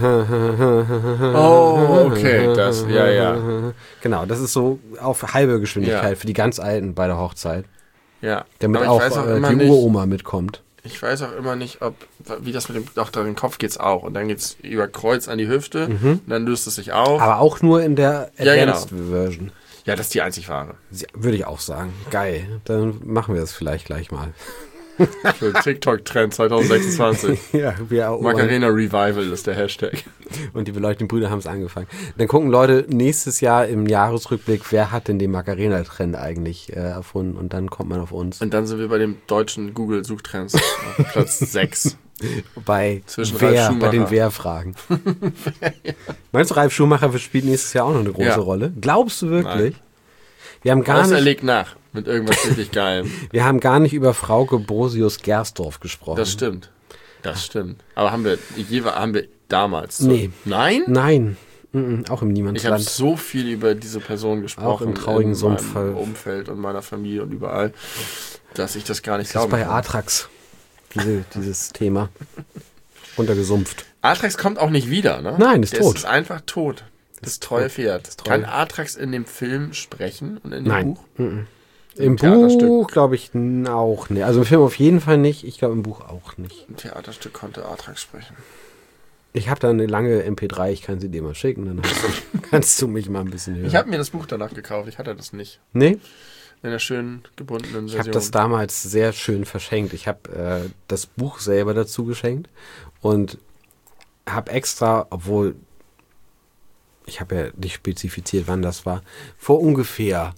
S1: Oh, okay, das, ja, ja.
S2: genau, das ist so auf halbe Geschwindigkeit
S1: Ja.
S2: für die ganz Alten bei der Hochzeit,
S1: Ja.
S2: damit
S1: Aber ich
S2: auch,
S1: weiß auch
S2: äh,
S1: immer
S2: die
S1: nicht,
S2: Uroma mitkommt.
S1: ich weiß auch immer nicht, ob, wie das mit dem, doch, da den Kopf geht's auch. Und dann geht's über Kreuz an die Hüfte, und dann löst es sich auf.
S2: Aber auch nur in der
S1: Ja, genau.
S2: Advanced Version.
S1: Ja, das ist die einzig wahre.
S2: Ja, würde ich auch sagen. Geil. Dann machen wir das vielleicht gleich mal.
S1: Für TikTok-Trend zwanzig sechsundzwanzig.
S2: Ja, wir erobern.
S1: Macarena Revival ist der Hashtag.
S2: Und die beleuchteten Brüder haben es angefangen. Dann gucken Leute nächstes Jahr im Jahresrückblick, wer hat denn den Macarena-Trend eigentlich äh, erfunden? Und dann kommt man auf uns.
S1: Und dann sind wir bei dem deutschen Google-Suchtrends auf Platz sechs.
S2: Bei,
S1: Zwischen Ralf
S2: wer, bei
S1: Schumacher.
S2: den Wer-Fragen. Meinst du, Ralf Schumacher spielt nächstes Jahr auch noch eine große
S1: Ja.
S2: Rolle? Glaubst du wirklich?
S1: Nein.
S2: Wir haben gar
S1: Außer er
S2: nicht...
S1: legt nach. Mit irgendwas richtig Geilem.
S2: Wir haben gar nicht über Frauke Brosius-Gersdorf gesprochen.
S1: Das stimmt. Das stimmt. Aber haben wir, haben wir damals so.
S2: Nee.
S1: Nein?
S2: Nein. Mhm, auch im
S1: Ich habe
S2: Niemandsland.
S1: so viel über diese Person gesprochen.
S2: Auch im traurigen
S1: in
S2: Sumpf.
S1: meinem Umfeld und meiner Familie und überall, dass ich das gar nicht
S2: Das ist
S1: glauben
S2: bei
S1: kann.
S2: Atrax, diese, dieses Thema. Runtergesumpft.
S1: Atrax kommt auch nicht wieder, ne?
S2: Nein, ist
S1: Der
S2: tot.
S1: ist einfach tot. Das
S2: Ist
S1: treue
S2: tot.
S1: Pferd.
S2: Das treue.
S1: Kann Atrax in dem Film sprechen und in dem
S2: Nein.
S1: Buch?
S2: Mhm.
S1: Im
S2: Im
S1: Theaterstück.
S2: Buch glaube ich n- auch nicht. Also im Film auf jeden Fall nicht. Ich glaube im Buch auch nicht.
S1: Im Theaterstück konnte Atrax sprechen.
S2: Ich habe da eine lange M P drei. Ich kann sie dir mal schicken. Dann hast du, kannst du mich mal ein bisschen hören.
S1: Ich habe mir das Buch danach gekauft. Ich hatte das nicht.
S2: Nee?
S1: In der schönen gebundenen
S2: Ich
S1: Version.
S2: habe das damals sehr schön verschenkt. Ich habe äh, das Buch selber dazu geschenkt und habe extra, obwohl ich habe ja nicht spezifiziert, wann das war, vor ungefähr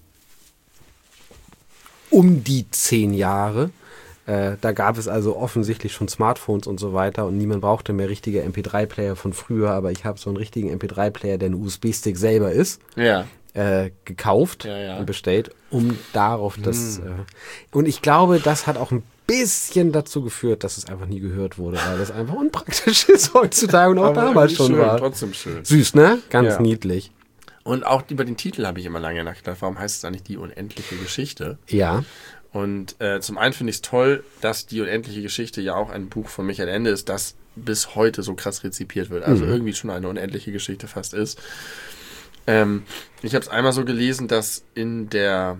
S2: um die zehn Jahre. Äh, da gab es also offensichtlich schon Smartphones und so weiter und niemand brauchte mehr richtige M P drei Player von früher, aber ich habe so einen richtigen M P drei Player, der ein U S B-Stick selber ist.
S1: Ja.
S2: Äh, gekauft
S1: Ja, ja.
S2: und bestellt, um darauf das... Äh, und ich glaube, das hat auch ein bisschen dazu geführt, dass es einfach nie gehört wurde, weil das einfach unpraktisch ist heutzutage und auch
S1: Aber
S2: damals
S1: irgendwie
S2: schon
S1: schön,
S2: war.
S1: Trotzdem schön.
S2: Süß, ne? Ganz
S1: Ja.
S2: niedlich.
S1: Und auch über den Titel habe ich immer lange nachgedacht. Warum heißt es eigentlich die unendliche Geschichte?
S2: Ja.
S1: Und äh, zum einen finde ich es toll, dass die unendliche Geschichte ja auch ein Buch von Michael Ende ist, das bis heute so krass rezipiert wird. Also
S2: Mhm.
S1: irgendwie schon eine unendliche Geschichte fast ist. Ähm, ich habe es einmal so gelesen, dass in der,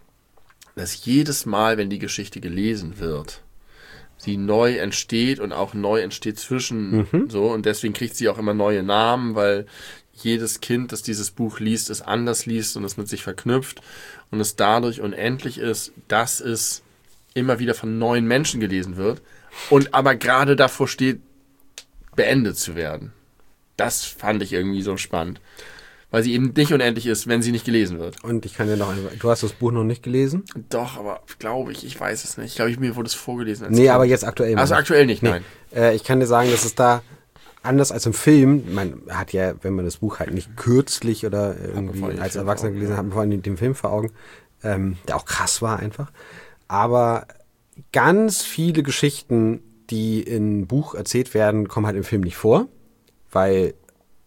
S1: dass jedes Mal, wenn die Geschichte gelesen wird, sie neu entsteht und auch neu entsteht zwischen
S2: Mhm.
S1: so und deswegen kriegt sie auch immer neue Namen, weil jedes Kind, das dieses Buch liest, es anders liest und es mit sich verknüpft und es dadurch unendlich ist, dass es immer wieder von neuen Menschen gelesen wird und aber gerade davor steht, beendet zu werden. Das fand ich irgendwie so spannend. Weil sie eben nicht unendlich ist, wenn sie nicht gelesen wird.
S2: Und ich kann dir noch ein... Du hast das Buch noch nicht gelesen?
S1: Doch, aber glaube ich, ich weiß es nicht. Ich glaube, ich, mir wurde es vorgelesen. Als
S2: Nee,
S1: Kind.
S2: aber jetzt aktuell.
S1: Also
S2: noch.
S1: aktuell nicht,
S2: Nee.
S1: nein.
S2: Äh, ich kann dir sagen, dass es da anders als im Film, man hat ja, wenn man das Buch halt nicht kürzlich oder irgendwie
S1: vor allem den
S2: als
S1: Film
S2: Erwachsener
S1: vor Augen,
S2: gelesen
S1: ja.
S2: hat, hat man vor allem den Film vor Augen, ähm, der auch krass war einfach. Aber ganz viele Geschichten, die im Buch erzählt werden, kommen halt im Film nicht vor, weil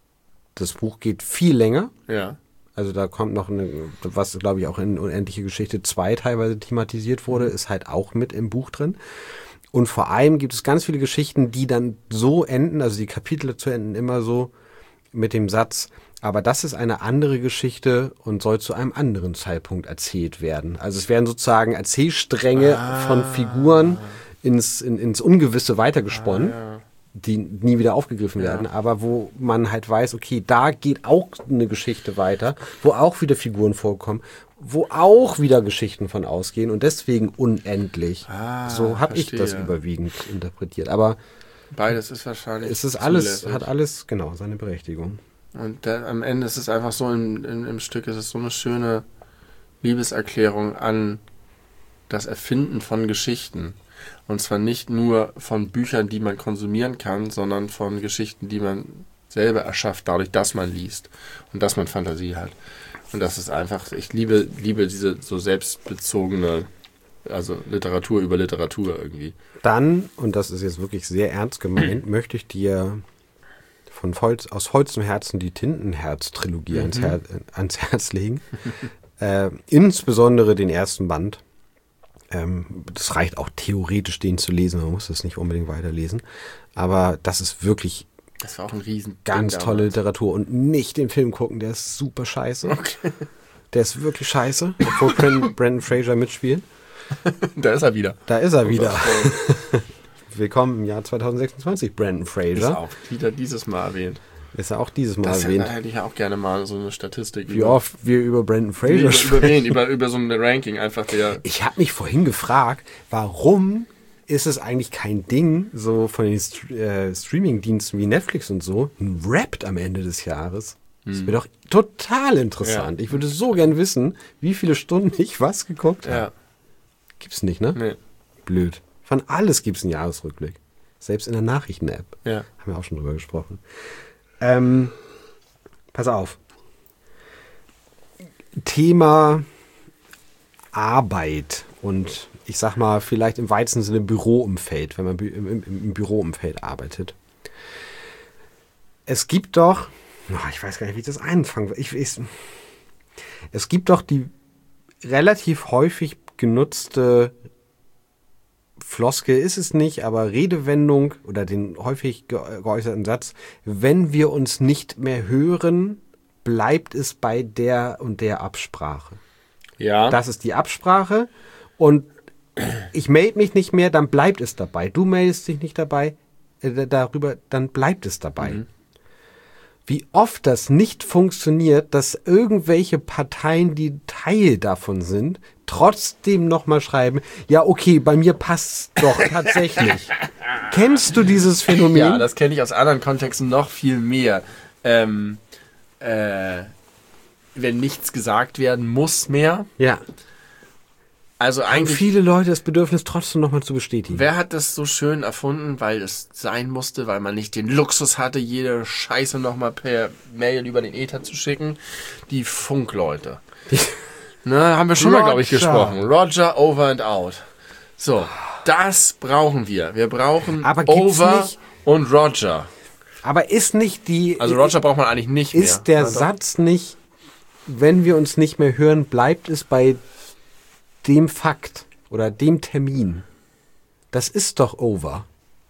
S2: das Buch geht viel länger.
S1: Ja.
S2: Also da kommt noch eine, was glaube ich auch in Unendliche Geschichte zwei teilweise thematisiert wurde, ist halt auch mit im Buch drin. Und vor allem gibt es ganz viele Geschichten, die dann so enden, also die Kapitel dazu enden immer so mit dem Satz, aber das ist eine andere Geschichte und soll zu einem anderen Zeitpunkt erzählt werden. Also es werden sozusagen Erzählstränge
S1: Ah.
S2: von Figuren ins, in, ins Ungewisse weitergesponnen.
S1: Ah, ja.
S2: Die nie wieder aufgegriffen
S1: Ja.
S2: werden, aber wo man halt weiß, okay, da geht auch eine Geschichte weiter, wo auch wieder Figuren vorkommen, wo auch wieder Geschichten von ausgehen und deswegen unendlich.
S1: Ah,
S2: so habe ich das
S1: verstehe.
S2: überwiegend interpretiert. Aber
S1: Beides ist wahrscheinlich.
S2: es ist alles,
S1: zulässig.
S2: hat alles, genau, seine Berechtigung.
S1: Und da, am Ende ist es einfach so, im, im, im Stück ist es so eine schöne Liebeserklärung an das Erfinden von Geschichten. Und zwar nicht nur von Büchern, die man konsumieren kann, sondern von Geschichten, die man selber erschafft, dadurch, dass man liest und dass man Fantasie hat. Und das ist einfach, ich liebe, liebe diese so selbstbezogene, also Literatur über Literatur irgendwie.
S2: Dann, und das ist jetzt wirklich sehr ernst gemeint, möchte ich dir von voll, aus vollstem Herzen die Tintenherz-Trilogie
S1: Mhm.
S2: ans, Her ans Herz legen. äh, insbesondere den ersten Band. Ähm, das reicht auch theoretisch, den zu lesen. Man muss das nicht unbedingt weiterlesen. Aber das ist wirklich
S1: Das war auch ein riesen
S2: ganz
S1: Ding
S2: tolle
S1: damals.
S2: Literatur. Und nicht den Film gucken, der ist super scheiße.
S1: Okay.
S2: Der ist wirklich scheiße, obwohl Brandon, Brandon Fraser mitspielt.
S1: Da ist er wieder.
S2: Da ist er wieder. Willkommen im Jahr zwanzig sechsundzwanzig, Brandon
S1: Ist
S2: Fraser.
S1: auch wieder dieses Mal erwähnt.
S2: Ist er auch dieses Mal
S1: Das
S2: erwähnt.
S1: hätte, hätte ich ja auch gerne mal so eine Statistik.
S2: Wie oft wir über Brandon Fraser
S1: über,
S2: sprechen.
S1: über wen? Über, über so ein Ranking einfach der.
S2: Ich habe mich vorhin gefragt, warum ist es eigentlich kein Ding, so von den St äh, Streaming-Diensten wie Netflix und so, ein Wrapped am Ende des Jahres? Das wäre doch total interessant.
S1: Ja.
S2: Ich würde so gern wissen, wie viele Stunden ich was geguckt habe.
S1: Ja.
S2: Gibt's nicht, ne?
S1: Nee.
S2: Blöd. Von alles gibt's einen Jahresrückblick. Selbst in der Nachrichten-App.
S1: Ja.
S2: Haben wir auch schon drüber gesprochen. Ähm, pass auf. Thema Arbeit und ich sag mal vielleicht im weitesten Sinne Büroumfeld, wenn man im, im, im Büroumfeld arbeitet. Es gibt doch, oh, ich weiß gar nicht, wie ich das einfangen will. Ich, ich, es gibt doch die relativ häufig genutzte Floskel ist es nicht, aber Redewendung oder den häufig ge- geäußerten Satz, wenn wir uns nicht mehr hören, bleibt es bei der und der Absprache.
S1: Ja.
S2: Das ist die Absprache und ich melde mich nicht mehr, dann bleibt es dabei. Du meldest dich nicht dabei, äh, darüber, dann bleibt es dabei. Mhm. Wie oft das nicht funktioniert, dass irgendwelche Parteien, die Teil davon sind, trotzdem nochmal schreiben, ja okay, bei mir passt's doch tatsächlich. Kennst du dieses Phänomen?
S1: Ja, das kenne ich aus anderen Kontexten noch viel mehr. Ähm, äh, wenn nichts gesagt werden muss mehr.
S2: Ja.
S1: Also eigentlich
S2: haben viele Leute das Bedürfnis, trotzdem nochmal zu bestätigen.
S1: Wer hat das so schön erfunden, weil es sein musste, weil man nicht den Luxus hatte, jede Scheiße nochmal per Mail über den Äther zu schicken? Die Funkleute. Ne, haben wir schon mal, glaube ich, gesprochen. Roger, over and out. So, das brauchen wir. Wir brauchen
S2: Aber gibt's
S1: over
S2: nicht,
S1: und Roger.
S2: Aber ist nicht die...
S1: Also Roger braucht man eigentlich nicht mehr.
S2: Ist der
S1: also,
S2: Satz nicht, wenn wir uns nicht mehr hören, bleibt es bei dem Fakt oder dem Termin? Das ist doch over.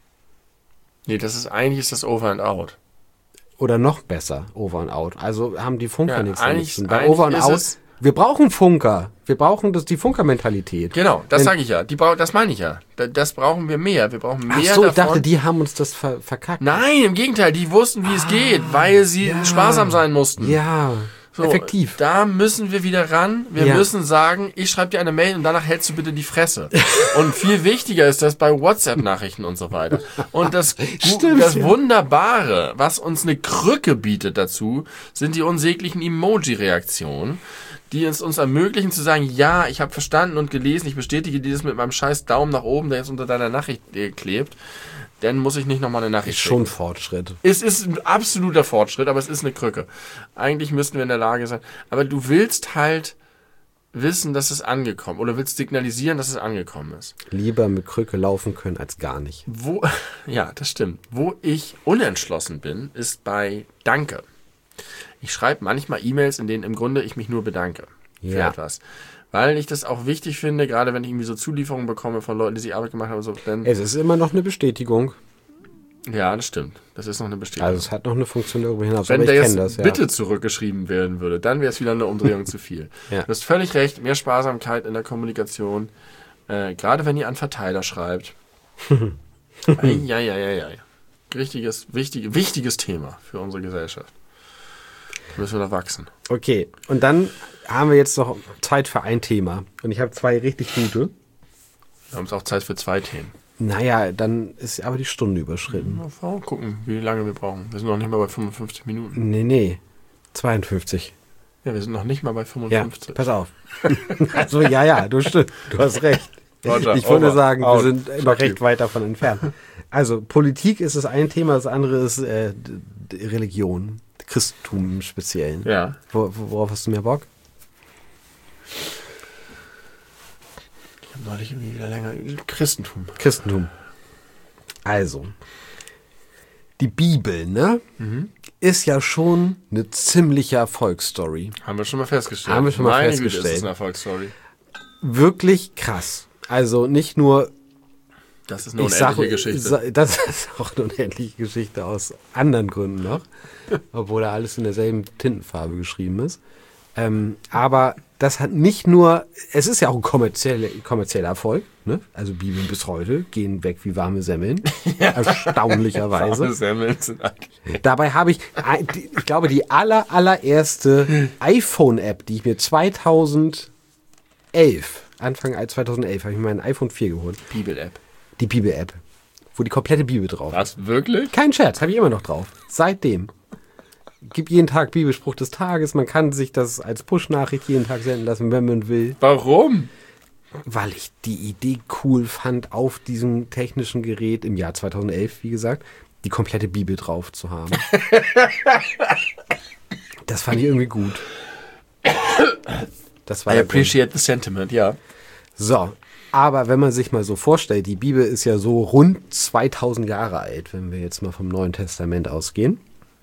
S1: Nee, das ist eigentlich ist das over and out.
S2: Oder noch besser, over and out. Also haben die Funker
S1: Ja,
S2: nichts
S1: eigentlich-
S2: damit zu tun. Bei
S1: eigentlich
S2: over and
S1: ist
S2: out,
S1: es-
S2: wir brauchen Funker. Wir brauchen das, die Funker-Mentalität.
S1: Genau, das
S2: Wenn-
S1: sage ich ja. Die brau- das meine ich ja. Da- Das brauchen wir mehr. Wir brauchen mehr
S2: Ach so, ich
S1: davon.
S2: dachte, die haben uns das ver verkackt.
S1: Nein, im Gegenteil, die wussten, wie es geht, weil sie
S2: ja.
S1: sparsam sein mussten.
S2: Ja,
S1: So,
S2: effektiv.
S1: Da müssen wir wieder ran. Wir
S2: Ja.
S1: müssen sagen, ich schreibe dir eine Mail und danach hältst du bitte die Fresse. Und viel wichtiger ist das bei WhatsApp-Nachrichten und so weiter. Und das,
S2: Stimmt,
S1: das
S2: ja.
S1: Wunderbare, was uns eine Krücke bietet dazu, sind die unsäglichen Emoji-Reaktionen, die es uns ermöglichen zu sagen, ja, ich habe verstanden und gelesen, ich bestätige dir das mit meinem scheiß Daumen nach oben, der jetzt unter deiner Nachricht äh, klebt. Dann muss ich nicht nochmal eine Nachricht
S2: Ist schon
S1: schicken.
S2: Fortschritt.
S1: Es ist ein absoluter Fortschritt, aber es ist eine Krücke. Eigentlich müssten wir in der Lage sein. Aber du willst halt wissen, dass es angekommen oder willst signalisieren, dass es angekommen ist.
S2: Lieber mit Krücke laufen können als gar nicht.
S1: Wo, ja, das stimmt. Wo ich unentschlossen bin, ist bei Danke. Ich schreibe manchmal E-Mails, in denen im Grunde ich mich nur bedanke für
S2: Ja.
S1: etwas. Weil ich das auch wichtig finde, gerade wenn ich irgendwie so Zulieferungen bekomme von Leuten, die sich Arbeit gemacht haben, so, dann,
S2: Es ist immer noch eine Bestätigung.
S1: ja, das stimmt. Das ist noch eine Bestätigung.
S2: Also es hat noch eine Funktion darüber hinaus.
S1: Wenn
S2: aber
S1: da
S2: ich
S1: jetzt
S2: kenne das, ja.
S1: bitte zurückgeschrieben werden würde, dann wäre es wieder eine Umdrehung zu viel.
S2: Ja.
S1: Du hast völlig recht, mehr Sparsamkeit in der Kommunikation, äh, gerade wenn ihr an Verteiler schreibt. ja, ja, ja, ja. Richtiges, wichtig, wichtiges Thema für unsere Gesellschaft. Da müssen wir da wachsen.
S2: Okay, und dann haben wir jetzt noch Zeit für ein Thema. Und ich habe zwei richtig gute.
S1: Wir haben jetzt auch Zeit für zwei Themen.
S2: Naja, dann ist aber die Stunde überschritten.
S1: Mal gucken, wie lange wir brauchen. Wir sind noch nicht mal bei fünfundfünfzig Minuten.
S2: Nee, nee. zweiundfünfzig.
S1: Ja, wir sind noch nicht mal bei
S2: Ja,
S1: fünfundfünfzig.
S2: pass auf. Also ja, ja, du stimmt. Du hast recht.
S1: Roger,
S2: Ich wollte
S1: over,
S2: sagen, wir
S1: out.
S2: sind noch
S1: Fuck
S2: recht
S1: you.
S2: weit davon entfernt. Also Politik ist das eine Thema, das andere ist äh, d- d- Religion, Christentum im Speziellen.
S1: Ja.
S2: Wo, wo- worauf hast du mehr Bock?
S1: Ich habe neulich irgendwie wieder länger Christentum.
S2: Christentum. Also, die Bibel, ne,
S1: Mhm.
S2: ist ja schon eine ziemliche Erfolgsstory.
S1: Haben wir schon mal festgestellt.
S2: Haben wir schon mal
S1: Meine
S2: festgestellt.
S1: Güte, ist das eine Erfolgsstory.
S2: Wirklich krass. Also nicht nur,
S1: Das ist eine
S2: ich
S1: unendliche
S2: sage,
S1: Geschichte.
S2: sa- das ist auch eine unendliche Geschichte aus anderen Gründen noch, obwohl da alles in derselben Tintenfarbe geschrieben ist. Ähm, aber das hat nicht nur, es ist ja auch ein kommerzieller, kommerzieller Erfolg, ne? Also Bibeln bis heute gehen weg wie warme Semmeln, erstaunlicherweise.
S1: Warme Semmeln sind eigentlich-
S2: Dabei habe ich, ein- die- ich glaube, die aller, allererste iPhone-App, die ich mir zweitausendelf, Anfang zweitausendelf, habe ich mir ein iPhone vier geholt.
S1: Bibel-App.
S2: Die Bibel-App, wo die komplette Bibel drauf ist.
S1: Was, wirklich?
S2: Kein Scherz, habe ich immer noch drauf. Seitdem. Gibt jeden Tag Bibelspruch des Tages. Man kann sich das als Push-Nachricht jeden Tag senden lassen, wenn man will.
S1: Warum?
S2: Weil ich die Idee cool fand, auf diesem technischen Gerät im Jahr zweitausendelf, wie gesagt, die komplette Bibel drauf zu haben. Das fand ich irgendwie gut. Das war
S1: I
S2: der Grund.
S1: appreciate the sentiment, ja.
S2: So, aber wenn man sich mal so vorstellt, die Bibel ist ja so rund zweitausend Jahre alt, wenn wir jetzt mal vom Neuen Testament ausgehen.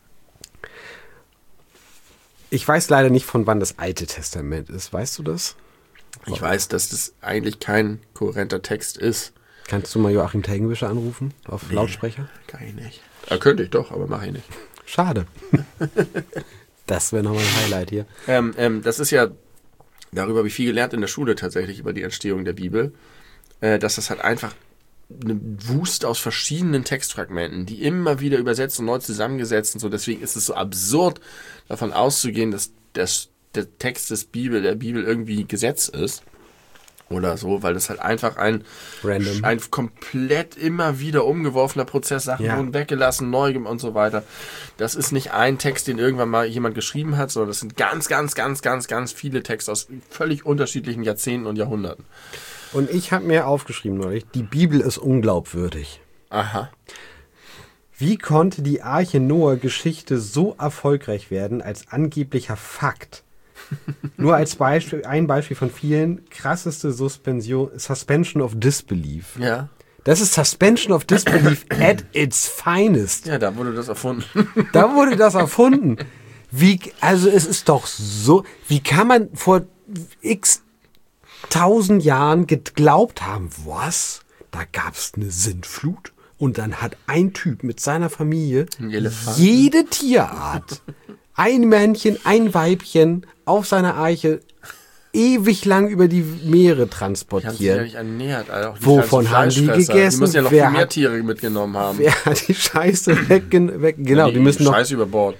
S2: Ich weiß leider nicht, von wann das Alte Testament ist. Weißt du das?
S1: Ich weiß, dass das eigentlich kein kohärenter Text ist.
S2: Kannst du mal Joachim Telgenwischer anrufen auf nee, Lautsprecher?
S1: Kann ich nicht. Ja, könnte ich doch, aber mache ich nicht.
S2: Schade. Das wäre nochmal ein Highlight hier.
S1: Ähm, ähm, das ist ja, darüber habe ich viel gelernt in der Schule tatsächlich, über die Entstehung der Bibel, äh, dass das halt einfach eine Wust aus verschiedenen Textfragmenten, die immer wieder übersetzt und neu zusammengesetzt und so. Deswegen ist es so absurd, davon auszugehen, dass das, der Text des Bibel, der Bibel irgendwie Gesetz ist. Oder so, weil das halt einfach ein,
S2: Random.
S1: ein komplett immer wieder umgeworfener Prozess, Sachen
S2: Ja.
S1: wurden weggelassen, neu gemacht und so weiter. Das ist nicht ein Text, den irgendwann mal jemand geschrieben hat, sondern das sind ganz, ganz, ganz, ganz, ganz viele Texte aus völlig unterschiedlichen Jahrzehnten und Jahrhunderten.
S2: Und ich habe mir aufgeschrieben neulich, die Bibel ist unglaubwürdig.
S1: Aha.
S2: Wie konnte die Arche Noah-Geschichte so erfolgreich werden als angeblicher Fakt? Nur als Beispiel, ein Beispiel von vielen, krasseste Suspension, Suspension of Disbelief.
S1: Ja.
S2: Das ist Suspension of Disbelief at its finest.
S1: Ja, da wurde das erfunden.
S2: Da wurde das erfunden. Wie, also es ist doch so, wie kann man vor x tausend Jahren geglaubt haben, was? Da gab es eine Sintflut und dann hat ein Typ mit seiner Familie
S1: Ein Elefant.
S2: jede Tierart, ein Männchen, ein Weibchen auf seiner Eiche ewig lang über die Meere
S1: Die haben sich ja
S2: transportiert.
S1: nicht ernährt. Also auch die
S2: Wovon
S1: ganzen
S2: haben die
S1: Fleischfresser.
S2: gegessen?
S1: Die müssen ja noch
S2: Wer
S1: viel mehr
S2: hat-
S1: Tiere mitgenommen haben.
S2: Wer hat die Scheiße weggen, weg, genau, die, müssen noch
S1: Scheiße über Bord.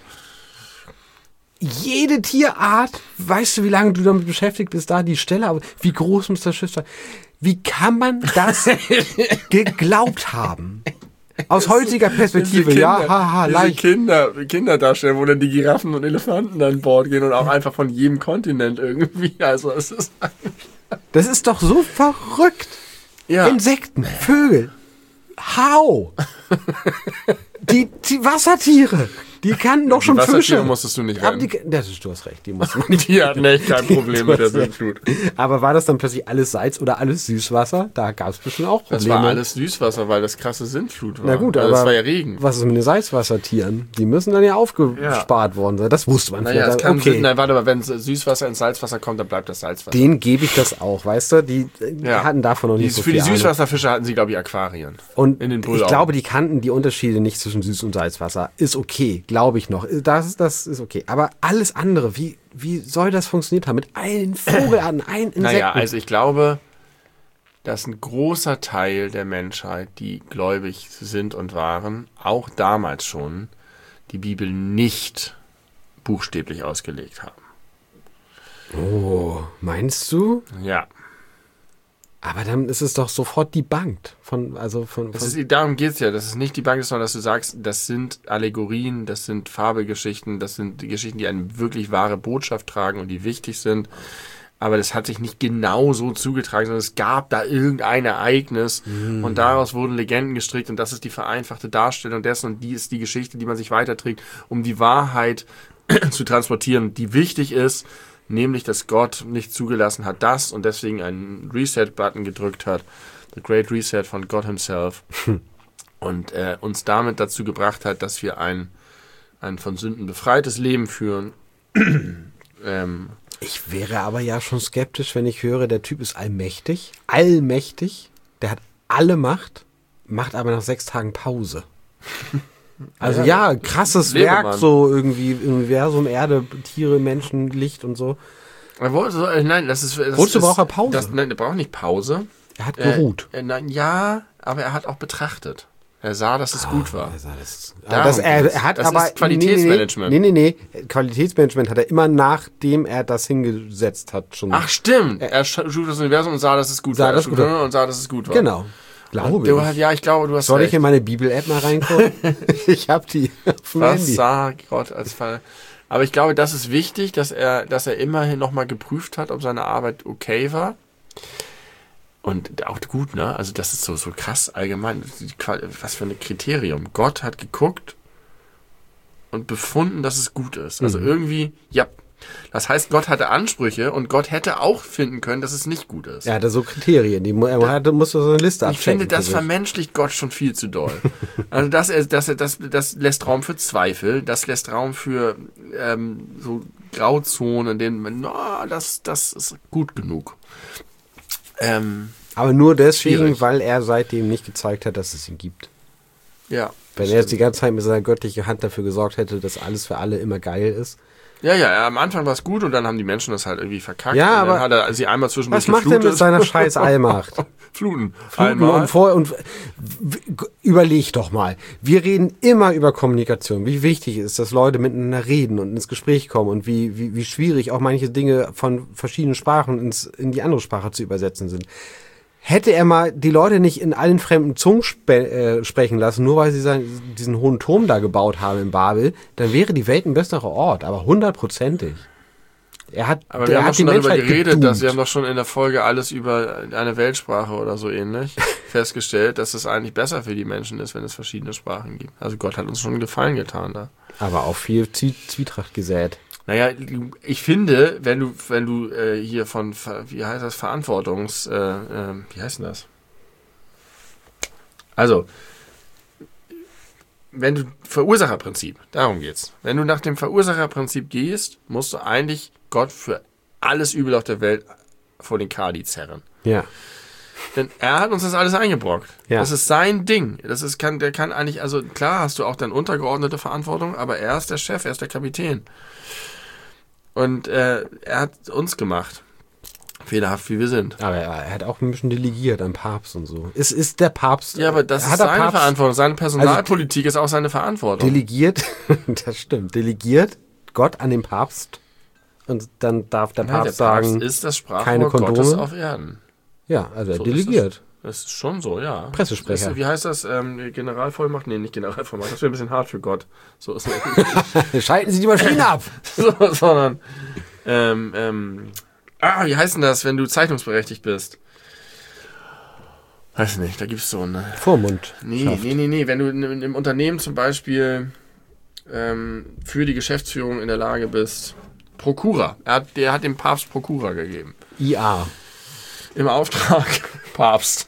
S2: jede Tierart, weißt du, wie lange du damit beschäftigt bist, da die Stelle, aber wie groß muss das Schiff sein? Wie kann man das geglaubt haben? Aus heutiger Perspektive,
S1: Diese
S2: ja,
S1: Kinder-
S2: haha,
S1: diese
S2: leicht.
S1: Kinder, Kinderdarsteller, wo dann die Giraffen und Elefanten an Bord gehen und auch einfach von jedem Kontinent irgendwie. Also es ist
S2: Das ist doch so verrückt.
S1: ja.
S2: Insekten, Vögel. How? Die, die Wassertiere, die kannten doch schon
S1: Die Wassertiere
S2: Fische.
S1: musstest du nicht
S2: Aber
S1: rennen.
S2: die, das ist, du hast recht, die muss man nicht.
S1: Die hatten echt kein Problem mit der Sintflut.
S2: Aber war das dann plötzlich alles Salz oder alles Süßwasser? Da gab es bestimmt auch Probleme.
S1: Das war alles Süßwasser, weil das krasse Sintflut war.
S2: Na gut,
S1: also
S2: aber
S1: das war ja Regen.
S2: was ist mit den Salzwassertieren? Die müssen dann ja aufgespart worden sein. Das wusste man
S1: Naja, es
S2: vielleicht.
S1: kann
S2: Okay,
S1: Sinn, nein, warte mal, wenn Süßwasser ins Salzwasser kommt, dann bleibt das Salzwasser.
S2: denen gebe ich das auch, weißt du? Die äh,
S1: Ja.
S2: hatten davon noch
S1: Die,
S2: nicht so
S1: für
S2: viel
S1: die
S2: Ahnung.
S1: Süßwasserfische hatten sie, glaube ich, Aquarien.
S2: Und
S1: in den
S2: ich
S1: Brüllaugen.
S2: glaube, die kannten die Unterschiede nicht zwischen Süß- und Salzwasser. Ist okay, glaube ich noch. Das, das ist okay. Aber alles andere, wie, wie soll das funktioniert haben? Mit allen Vogelarten, allen Insekten.
S1: Naja, also ich glaube, dass ein großer Teil der Menschheit, die gläubig sind und waren, auch damals schon die Bibel nicht buchstäblich ausgelegt haben.
S2: Oh, meinst du?
S1: Ja,
S2: Aber dann ist es doch sofort debunked. Von, also von,
S1: das
S2: von
S1: ist, darum geht es ja, dass es nicht die Bank ist, sondern dass du sagst, das sind Allegorien, das sind Fabelgeschichten, das sind die Geschichten, die eine wirklich wahre Botschaft tragen und die wichtig sind. Aber das hat sich nicht genau so zugetragen, sondern es gab da irgendein Ereignis und daraus wurden Legenden gestrickt und das ist die vereinfachte Darstellung dessen und die ist die Geschichte, die man sich weiterträgt, um die Wahrheit zu transportieren, die wichtig ist, nämlich, dass Gott nicht zugelassen hat, das und deswegen einen Reset-Button gedrückt hat, The Great Reset von Gott himself und äh, uns damit dazu gebracht hat, dass wir ein, ein von Sünden befreites Leben führen. ähm,
S2: Ich wäre aber ja schon skeptisch, wenn ich höre, der Typ ist allmächtig, allmächtig, der hat alle Macht, macht aber nach sechs Tagen Pause. Also
S1: Ja,
S2: ja, krasses
S1: Lebemann.
S2: Werk, so irgendwie Universum, Erde, Tiere, Menschen, Licht und so.
S1: er wollte so, äh, nein, das ist... Das
S2: Wozu
S1: ist,
S2: braucht er Pause?
S1: Das, nein, er braucht nicht Pause.
S2: Er hat
S1: Äh,
S2: geruht.
S1: Äh, nein, ja, aber er hat auch betrachtet. Er sah, dass es gut war.
S2: Also das,
S1: Darum
S2: das, er,
S1: geht's.
S2: er hat
S1: Das
S2: aber
S1: ist Qualitätsmanagement.
S2: Nee, nee, nee, nee. Qualitätsmanagement hat er immer nachdem er das hingesetzt hat schon.
S1: Ach stimmt, er schuf das Universum und sah, dass es gut
S2: Sah
S1: war. Er
S2: das
S1: schuf
S2: gut war.
S1: und sah, dass es gut war.
S2: Genau. Glaube
S1: Du,
S2: ich.
S1: ja, ich glaube, du hast
S2: Soll ich
S1: recht.
S2: in meine Bibel-App mal reingucken? Ich habe die auf dem
S1: Was
S2: Handy.
S1: sah Gott als Fall? Aber ich glaube, das ist wichtig, dass er, dass er immerhin nochmal geprüft hat, ob seine Arbeit okay war. Und auch gut, ne? Also das ist so, so krass allgemein. Die Qual- Was für ein Kriterium. Gott hat geguckt und befunden, dass es gut ist. Also
S2: Mhm.
S1: irgendwie, ja, Das heißt, Gott hatte Ansprüche und Gott hätte auch finden können, dass es nicht gut ist.
S2: Er hatte so Kriterien, die, er hatte, musste so eine Liste abchecken.
S1: Ich finde, das vermenschlicht Gott schon viel zu doll. Also das, das, das, das lässt Raum für Zweifel, das lässt Raum für ähm, so Grauzonen, in denen man, no, das, das ist gut genug. Ähm,
S2: Aber nur deswegen,
S1: schwierig.
S2: weil er seitdem nicht gezeigt hat, dass es ihn gibt.
S1: Ja.
S2: Wenn er jetzt die ganze Zeit mit seiner göttlichen Hand dafür gesorgt hätte, dass alles für alle immer geil ist.
S1: Ja, ja, am Anfang war es gut und dann haben die Menschen das halt irgendwie verkackt.
S2: Ja,
S1: und
S2: aber
S1: dann hat er sie einmal zwischendurch
S2: was macht er mit seiner scheiß Allmacht?
S1: Fluten.
S2: Fluten und vor und w- überleg doch mal. Wir reden immer über Kommunikation. Wie wichtig ist, dass Leute miteinander reden und ins Gespräch kommen und wie, wie, wie schwierig auch manche Dinge von verschiedenen Sprachen ins, in die andere Sprache zu übersetzen sind. Hätte er mal die Leute nicht in allen fremden Zungen spe- äh, sprechen lassen, nur weil sie sein, diesen hohen Turm da gebaut haben in Babel, dann wäre die Welt ein besserer Ort, aber hundertprozentig. Er hat,
S1: Aber
S2: der
S1: wir haben
S2: hat
S1: doch schon
S2: die
S1: darüber
S2: Menschheit
S1: geredet,
S2: gedoomt.
S1: dass wir haben doch schon in der Folge alles über eine Weltsprache oder so ähnlich festgestellt, dass es eigentlich besser für die Menschen ist, wenn es verschiedene Sprachen gibt. Also Gott hat uns schon einen Gefallen getan da.
S2: Aber auch viel Zwie- Zwietracht gesät.
S1: Naja, ich finde, wenn du, wenn du äh, hier von, Ver- wie heißt das, Verantwortungs, äh, äh, wie heißt denn das? Also, wenn du, Verursacherprinzip, darum geht's. Wenn du nach dem Verursacherprinzip gehst, musst du eigentlich Gott für alles Übel auf der Welt vor den Kadi zerren.
S2: Ja.
S1: Denn er hat uns das alles eingebrockt.
S2: Ja.
S1: Das ist sein Ding. Das ist, kann, der kann eigentlich, also klar hast du auch dann untergeordnete Verantwortung, aber er ist der Chef, er ist der Kapitän. Und äh, er hat uns gemacht. Fehlerhaft wie wir sind.
S2: Aber er, er hat auch ein bisschen delegiert am Papst und so. Es ist der Papst.
S1: Ja, aber das
S2: hat
S1: ist
S2: der
S1: seine
S2: Papst
S1: Verantwortung. Seine Personalpolitik ist auch seine Verantwortung.
S2: Delegiert, das stimmt, delegiert Gott an den Papst und dann darf der
S1: Ja,
S2: Papst
S1: der Papst
S2: sagen,
S1: ist das
S2: keine
S1: Sprachrohr
S2: Kondome.
S1: Gottes auf Erden.
S2: Ja, also er
S1: So
S2: delegiert.
S1: Das ist schon so, ja.
S2: Pressesprecher.
S1: Das ist, wie heißt das? Ähm, Generalvollmacht? Nee, nicht Generalvollmacht. Das wäre ein bisschen hart für Gott. So ist
S2: Schalten Sie die Maschine ab!
S1: so, sondern ähm, ähm, ah, wie heißt denn das, wenn du zeichnungsberechtigt bist? Weiß nicht, da gibt's so eine.
S2: Vormund.
S1: Nee, nee, nee, nee. Wenn du in, in, im Unternehmen zum Beispiel ähm, für die Geschäftsführung in der Lage bist, Prokura. Er hat, der hat dem Papst Prokura gegeben.
S2: I A.
S1: Im Auftrag Papst.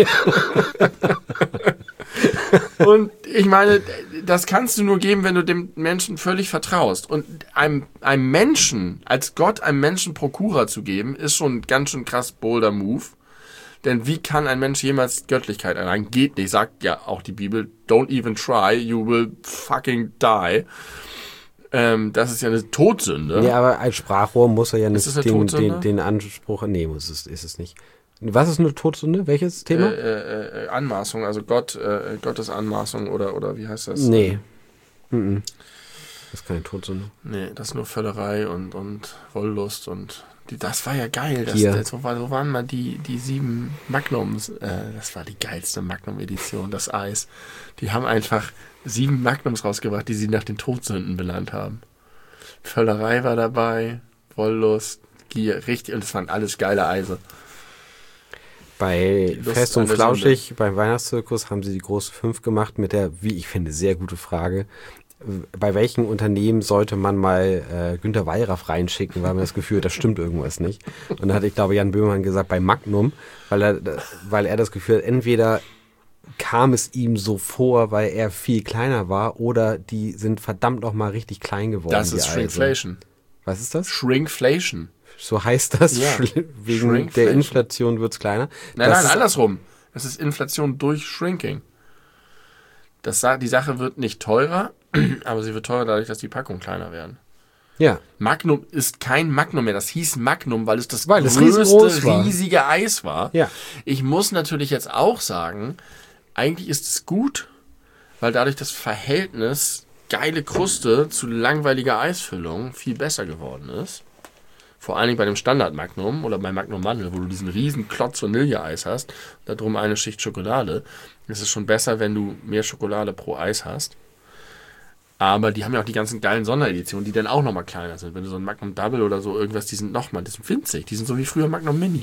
S1: Und ich meine, das kannst du nur geben, wenn du dem Menschen völlig vertraust. Und einem, einem Menschen, als Gott einem Menschen Prokura zu geben, ist schon ein ganz schön krass bolder Move. Denn wie kann ein Mensch jemals Göttlichkeit erlangen? Geht nicht, sagt ja auch die Bibel. Don't even try, you will fucking die. Ähm, das ist ja eine Todsünde.
S2: Nee, aber als Sprachrohr muss er ja
S1: Ist
S2: nicht
S1: es eine
S2: den,
S1: Todsünde?
S2: den, den Anspruch. Nee, muss es, ist es nicht. Was ist eine Todsünde? Welches Thema?
S1: Äh, äh, Anmaßung, also Gott, äh, Gottes Anmaßung oder, oder wie heißt das?
S2: Nee. Mhm. Das ist keine Todsünde.
S1: Nee, das ist nur Völlerei und, und Wollust und die, das war ja geil. Das,
S2: Hier.
S1: das, so, war, so waren mal die, die sieben Magnums. Äh, das war die geilste Magnum-Edition, das Eis. Die haben einfach sieben Magnums rausgebracht, die sie nach den Todsünden benannt haben. Völlerei war dabei, Wollust, Gier, richtig, und es waren alles geile Eise.
S2: Bei
S1: Lust
S2: Fest und
S1: an der
S2: Flauschig, beim Weihnachtszirkus, haben sie die große fünf gemacht mit der, wie ich finde, sehr gute Frage. Bei welchen Unternehmen sollte man mal äh, Günter Wallraff reinschicken, weil man das Gefühl hat, da stimmt irgendwas nicht. Und dann hat, ich glaube, Jan Böhmermann gesagt, bei Magnum, weil er, weil er das Gefühl hat, entweder kam es ihm so vor, weil er viel kleiner war, oder die sind verdammt noch mal richtig klein geworden.
S1: Das
S2: die
S1: ist
S2: Eise.
S1: Shrinkflation.
S2: Was ist das?
S1: Shrinkflation.
S2: So heißt das?
S1: Ja.
S2: Wegen
S1: Shrinkflation.
S2: der Inflation wird's kleiner.
S1: Nein,
S2: das
S1: nein,
S2: ist,
S1: andersrum. Das ist Inflation durch Shrinking. Das, die Sache wird nicht teurer, aber sie wird teurer dadurch, dass die Packungen kleiner werden.
S2: Ja.
S1: Magnum ist kein Magnum mehr. Das hieß Magnum, weil es das
S2: Weil es
S1: größte,
S2: riesengroß war.
S1: riesige Eis war.
S2: Ja.
S1: Ich muss natürlich jetzt auch sagen, eigentlich ist es gut, weil dadurch das Verhältnis geile Kruste zu langweiliger Eisfüllung viel besser geworden ist. Vor allen Dingen bei dem Standard Magnum oder bei Magnum Mandel, wo du diesen riesen Klotz Vanilleeis hast, da drum eine Schicht Schokolade. Es ist schon besser, wenn du mehr Schokolade pro Eis hast. Aber die haben ja auch die ganzen geilen Sondereditionen, die dann auch nochmal kleiner sind. Wenn du so ein Magnum Double oder so irgendwas, die sind nochmal, die sind winzig. Die sind so wie früher Magnum Mini.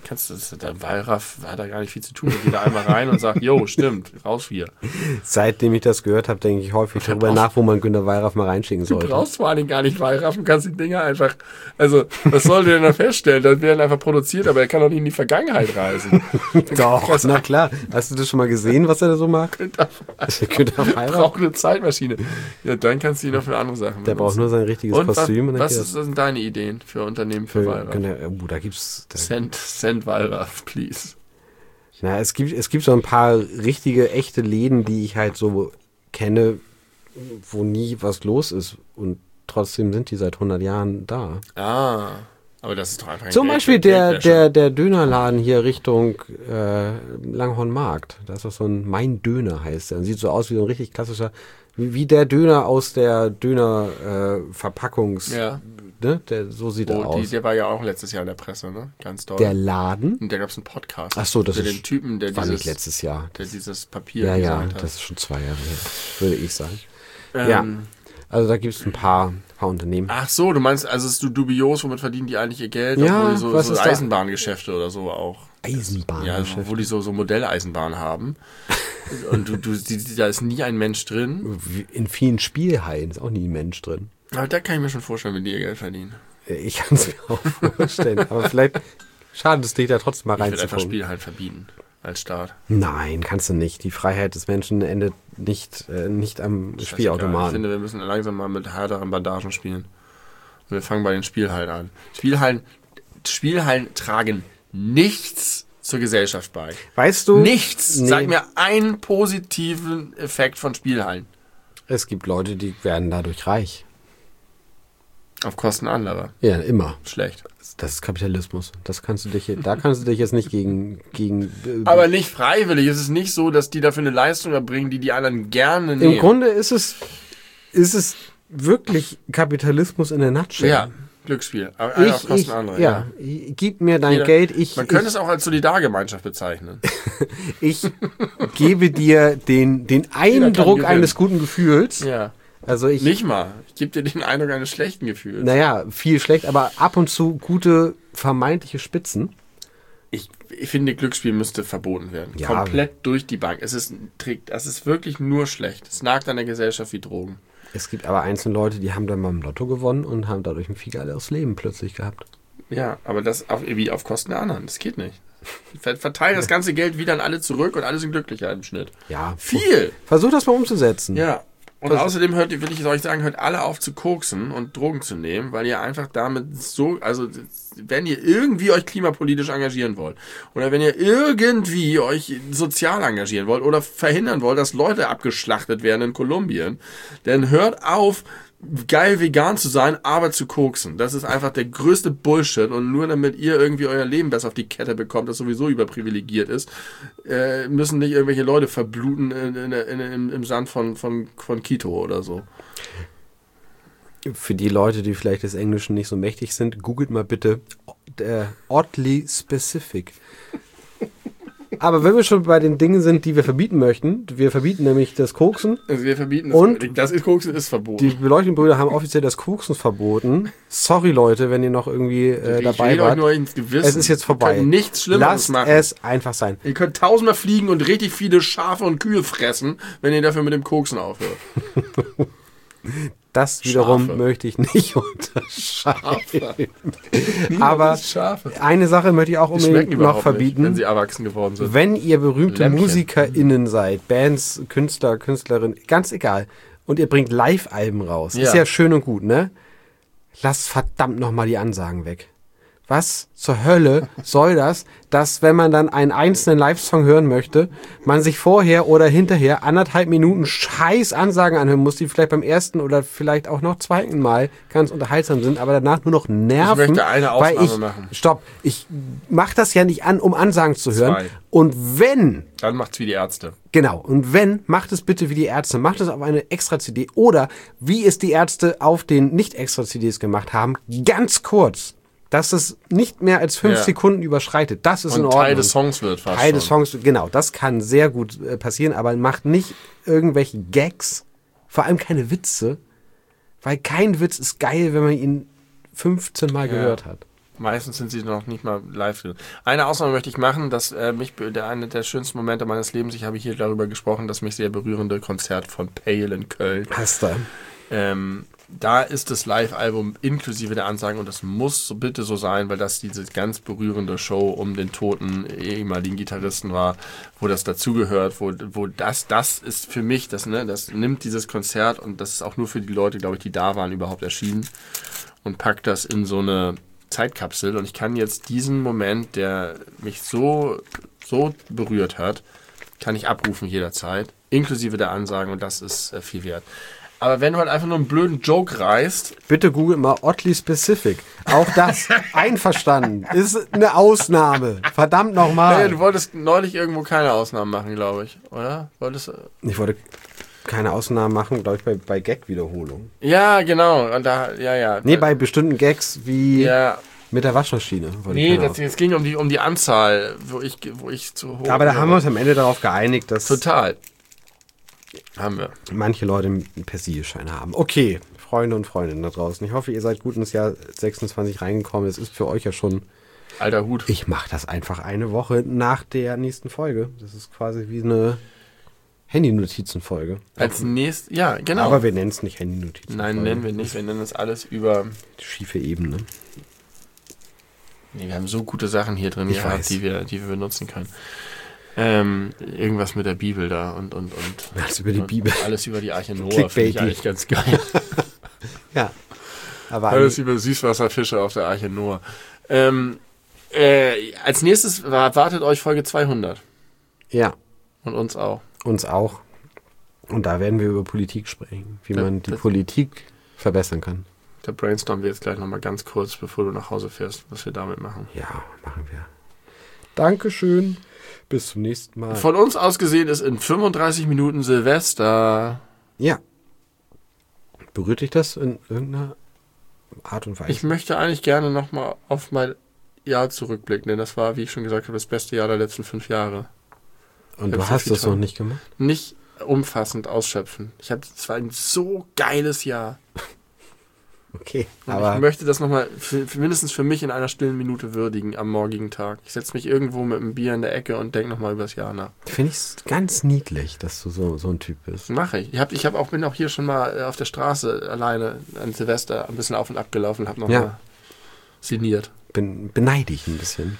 S1: kannst du, das, der Wallraff hat da gar nicht viel zu tun. Da geht da einmal rein und sagt, jo, stimmt, raus hier.
S2: Seitdem ich das gehört habe, denke ich häufig darüber nach, wo man Günter Wallraff mal reinschicken sollte.
S1: Du brauchst vor allen Dingen gar nicht Wallraffen, kannst die Dinger einfach, also, was soll der denn da feststellen? Das werden einfach produziert, aber er kann doch nicht in die Vergangenheit reisen.
S2: Doch, na klar. Hast du das schon mal gesehen, was er da so mag?
S1: Günter Wallraff braucht eine Zeitmaschine. Ja, dann kannst du ihn noch für andere Sachen
S2: Der braucht nur sein richtiges
S1: und
S2: Kostüm.
S1: Was, und was, ist, was sind deine Ideen für Unternehmen für, für Wallraff?
S2: Günter, oh, da gibt's... Da
S1: send, send Wallraff, please.
S2: Na, es gibt, es gibt so ein paar richtige, echte Läden, die ich halt so kenne, wo nie was los ist. Und trotzdem sind die seit hundert Jahren da.
S1: Ah, aber das ist doch einfach ein
S2: Zum
S1: Geld,
S2: Beispiel der,
S1: Geldwäsche.
S2: der, der Dönerladen hier Richtung äh, Langhornmarkt. Da ist doch so ein Mein Döner heißt der. Und sieht so aus wie so ein richtig klassischer, wie, wie der Döner aus der Döner-Verpackungs... Äh,
S1: ja.
S2: Ne? Der, so sieht
S1: oh,
S2: er aus.
S1: Die, der war ja auch letztes Jahr in der Presse, ne? Ganz doll.
S2: Der Laden?
S1: Und da gab es einen Podcast.
S2: Ach so, das
S1: für
S2: ist,
S1: den Typen, der
S2: war
S1: dieses,
S2: nicht letztes Jahr.
S1: Der dieses Papier
S2: Ja, ja,
S1: hat.
S2: das ist schon zwei Jahre her, würde ich sagen.
S1: Ähm,
S2: ja, also da gibt es ein paar, paar Unternehmen.
S1: Ach so, du meinst, also es ist du dubios, womit verdienen die eigentlich ihr Geld?
S2: Ja,
S1: obwohl die so,
S2: was
S1: so
S2: ist da?
S1: Eisenbahngeschäfte oder so auch.
S2: Eisenbahngeschäfte?
S1: Ja, wo die so, so Modelleisenbahnen haben. Und du, du, die, da ist nie ein Mensch drin.
S2: In vielen Spielhallen ist auch nie ein Mensch drin.
S1: Aber da kann ich mir schon vorstellen, wenn die ihr Geld verdienen.
S2: Ich kann es mir auch vorstellen. Aber vielleicht schadet es dich da trotzdem mal
S1: reinzukommen. Ich würde einfach
S2: reinzukommen.
S1: Spiel halt verbieten als Staat.
S2: Nein, kannst du nicht. Die Freiheit des Menschen endet nicht, äh, nicht am
S1: Das ist
S2: Spielautomaten.
S1: Ich finde, wir müssen langsam mal mit härteren Bandagen spielen. Und wir fangen bei den Spielhallen an. Spielhallen, Spielhallen tragen nichts zur Gesellschaft bei.
S2: Weißt du?
S1: Nichts.
S2: Nee.
S1: Sag mir einen positiven Effekt von Spielhallen.
S2: Es gibt Leute, die werden dadurch reich.
S1: Auf Kosten anderer.
S2: Ja, immer.
S1: Schlecht.
S2: Das ist Kapitalismus. Das kannst du dich, da kannst du dich jetzt nicht gegen, gegen. Äh,
S1: Aber nicht freiwillig. Es ist nicht so, dass die dafür eine Leistung erbringen, die die anderen gerne nehmen.
S2: Im Grunde ist es, ist es wirklich Kapitalismus in der Nutshell.
S1: Ja, Glücksspiel. Aber einer auf
S2: Ich,
S1: Kosten
S2: ich,
S1: anderer.
S2: ja, gib mir dein
S1: Jeder-
S2: Geld. Ich,
S1: Man könnte
S2: ich,
S1: es auch als Solidargemeinschaft bezeichnen.
S2: ich gebe dir den, den Eindruck
S1: gewinnen.
S2: eines guten Gefühls.
S1: Ja.
S2: Also ich,
S1: Nicht mal. Ich gebe dir den Eindruck eines schlechten Gefühls.
S2: naja, viel schlecht, aber ab und zu gute vermeintliche Spitzen.
S1: Ich, ich finde, Glücksspiel müsste verboten werden.
S2: Ja.
S1: Komplett durch die Bank. Es ist, ein Trick, es ist wirklich nur schlecht. Es nagt an der Gesellschaft wie Drogen.
S2: Es gibt aber einzelne Leute, die haben dann mal im Lotto gewonnen und haben dadurch ein viel geileres Leben plötzlich gehabt.
S1: Ja, aber das auf, wie auf Kosten der anderen. Das geht nicht. Ver- Verteilen das ganze Geld wieder an alle zurück und alle sind glücklicher im Schnitt.
S2: Ja.
S1: Viel!
S2: Versuch das mal umzusetzen.
S1: Ja. Und
S2: Was-
S1: außerdem hört, will ich euch sagen, hört alle auf zu koksen und Drogen zu nehmen, weil ihr einfach damit so, also wenn ihr irgendwie euch klimapolitisch engagieren wollt oder wenn ihr irgendwie euch sozial engagieren wollt oder verhindern wollt, dass Leute abgeschlachtet werden in Kolumbien, dann hört auf, geil vegan zu sein, aber zu koksen. Das ist einfach der größte Bullshit und nur damit ihr irgendwie euer Leben besser auf die Kette bekommt, das sowieso überprivilegiert ist, äh, müssen nicht irgendwelche Leute verbluten in, in, in, in, im Sand von, von, von Quito oder so.
S2: Für die Leute, die vielleicht des Englischen nicht so mächtig sind, googelt mal bitte äh, oddly specific. Aber wenn wir schon bei den Dingen sind, die wir verbieten möchten, wir verbieten nämlich das Koksen.
S1: Also wir verbieten
S2: Und
S1: das. Das ist Koksen ist verboten.
S2: Die Beleuchtungsbrüder haben offiziell das Koksen verboten. Sorry Leute, wenn ihr noch irgendwie äh,
S1: ich
S2: dabei
S1: rede euch
S2: wart.
S1: nur ins Gewissen.
S2: Es ist jetzt vorbei.
S1: Ihr könnt nichts Schlimmeres
S2: Lasst
S1: machen.
S2: es einfach sein.
S1: Ihr könnt tausendmal fliegen und richtig viele Schafe und Kühe fressen, wenn ihr dafür mit dem Koksen aufhört.
S2: Das wiederum
S1: Schafe.
S2: möchte ich nicht unterscheiden. Aber
S1: Schafe.
S2: eine Sache möchte ich auch
S1: Die schmecken
S2: unbedingt noch
S1: überhaupt
S2: verbieten.
S1: nicht, wenn sie erwachsen geworden sind.
S2: Wenn ihr berühmte
S1: Lämpchen.
S2: MusikerInnen seid, Bands, Künstler, Künstlerinnen, ganz egal, und ihr bringt Live-Alben raus,
S1: Ja.
S2: ist ja schön und gut, ne? Lasst verdammt nochmal die Ansagen weg. Was zur Hölle soll das, dass wenn man dann einen einzelnen Live-Song hören möchte, man sich vorher oder hinterher anderthalb Minuten scheiß Ansagen anhören muss, die vielleicht beim ersten oder vielleicht auch noch zweiten Mal ganz unterhaltsam sind, aber danach nur noch nerven.
S1: Ich möchte eine
S2: weil
S1: Ausnahme
S2: ich,
S1: machen.
S2: Stopp, ich mach das ja nicht an, um Ansagen zu hören.
S1: Zwei.
S2: Und wenn
S1: Dann macht's wie die Ärzte.
S2: Genau. Und wenn, macht es bitte wie die Ärzte. Macht es auf eine Extra-C D. Oder wie es die Ärzte auf den Nicht-Extra-C Ds gemacht haben. Ganz kurz. Dass es nicht mehr als fünf
S1: Ja.
S2: Sekunden überschreitet. Das ist in
S1: Und
S2: Ordnung.
S1: Teil des Songs wird fast
S2: Teil des
S1: schon.
S2: Songs, genau. Das kann sehr gut äh, passieren. Aber macht nicht irgendwelche Gags. Vor allem keine Witze. Weil kein Witz ist geil, wenn man ihn fünfzehn Mal
S1: Ja.
S2: gehört hat.
S1: Meistens sind sie noch nicht mal live. Eine Ausnahme möchte ich machen, dass äh, mich der eine der schönsten Momente meines Lebens, ich habe hier darüber gesprochen, das mich sehr berührende Konzert von Pale in Köln.
S2: Hast du?
S1: Ähm, da ist das Live-Album inklusive der Ansagen und das muss so bitte so sein, weil das diese ganz berührende Show um den toten ehemaligen Gitarristen war, wo das dazugehört, wo, wo das, das ist für mich, das, ne, das nimmt dieses Konzert und das ist auch nur für die Leute, glaube ich, die da waren, überhaupt erschienen und packt das in so eine Zeitkapsel und ich kann jetzt diesen Moment, der mich so, so berührt hat, kann ich abrufen jederzeit, inklusive der Ansagen und das ist äh, viel wert. Aber wenn du halt einfach nur einen blöden Joke reißt...
S2: Bitte google mal oddly specific. Auch das, einverstanden, ist eine Ausnahme. Verdammt nochmal.
S1: Naja, du wolltest neulich irgendwo keine Ausnahmen machen, glaube ich, oder? Wolltest du...
S2: Ich wollte keine Ausnahmen machen, glaube ich, bei, bei Gag-Wiederholungen.
S1: Ja, genau. Und da, ja, ja.
S2: Nee, bei bestimmten Gags wie
S1: ja.
S2: mit der Waschmaschine.
S1: Nee, das, es ging um die, um die Anzahl, wo ich, wo ich zu hoch...
S2: Aber da haben wir uns am Ende darauf geeinigt, dass...
S1: Total. Haben wir.
S2: Manche Leute einen Persilleschein haben. Okay, Freunde und Freundinnen da draußen. Ich hoffe, ihr seid gut ins Jahr sechsundzwanzig reingekommen. Es ist für euch ja schon...
S1: Alter Hut.
S2: Ich mache das einfach eine Woche nach der nächsten Folge. Das ist quasi wie eine Handynotizenfolge.
S1: Als nächstes... Ja, genau.
S2: Aber wir nennen es nicht Handynotizen.
S1: Nein, nennen wir nicht. Wir nennen es alles über...
S2: Schiefe Ebene.
S1: Nee, wir haben so gute Sachen hier drin
S2: Ich
S1: gehabt,
S2: weiß.
S1: die wir, die wir benutzen können. Ähm, irgendwas mit der Bibel da und und und
S2: Alles über die
S1: und
S2: Bibel.
S1: Alles über die Arche Noah
S2: Clickbaity.
S1: finde ich eigentlich ganz geil.
S2: Ja. Aber
S1: Alles über Süßwasserfische auf der Arche Noah. Ähm, äh, als nächstes wartet euch Folge zweihundert.
S2: Ja.
S1: Und uns auch.
S2: Uns auch. Und da werden wir über Politik sprechen, wie
S1: Ja,
S2: man die
S1: das-
S2: Politik verbessern kann.
S1: Da brainstormen wir jetzt gleich nochmal ganz kurz, bevor du nach Hause fährst, was wir damit machen.
S2: Ja, machen wir. Dankeschön. Bis zum nächsten Mal.
S1: Von uns aus gesehen ist in fünfunddreißig Minuten Silvester.
S2: Ja. Berührt dich das in irgendeiner Art und Weise?
S1: Ich möchte eigentlich gerne nochmal auf mein Jahr zurückblicken, denn das war, wie ich schon gesagt habe, das beste Jahr der letzten fünf Jahre.
S2: und
S1: ich
S2: du
S1: hab so
S2: hast
S1: viel
S2: das noch
S1: Traum.
S2: nicht gemacht?
S1: Nicht umfassend ausschöpfen. Ich hatte, es war ein so geiles Jahr.
S2: Okay.
S1: Und
S2: Aber
S1: ich möchte das nochmal für, für mindestens für mich in einer stillen Minute würdigen am morgigen Tag. Ich setze mich irgendwo mit einem Bier in der Ecke und denke nochmal über das Jahr nach.
S2: finde ich es ganz niedlich, dass du so, so ein Typ bist.
S1: Das mache ich. Ich, hab, ich hab auch, bin auch hier schon mal äh, auf der Straße alleine an Silvester ein bisschen auf und ab gelaufen und habe nochmal
S2: Ja.
S1: sinniert.
S2: Bin, beneide ich ein bisschen.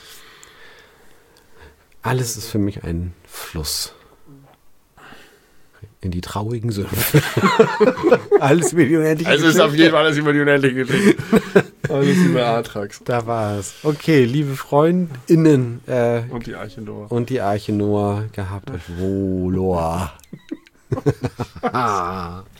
S2: Alles ist für mich ein Fluss. In die traurigen Sümpfe. Alles über die unendliche
S1: Also ist
S2: Geschichte.
S1: auf jeden Fall alles über die unendliche Geschichte. Alles über Atrax.
S2: Da war es. Okay, liebe FreundInnen äh,
S1: Und die Arche Noah.
S2: und die Arche Noah, gehabt euch wohl.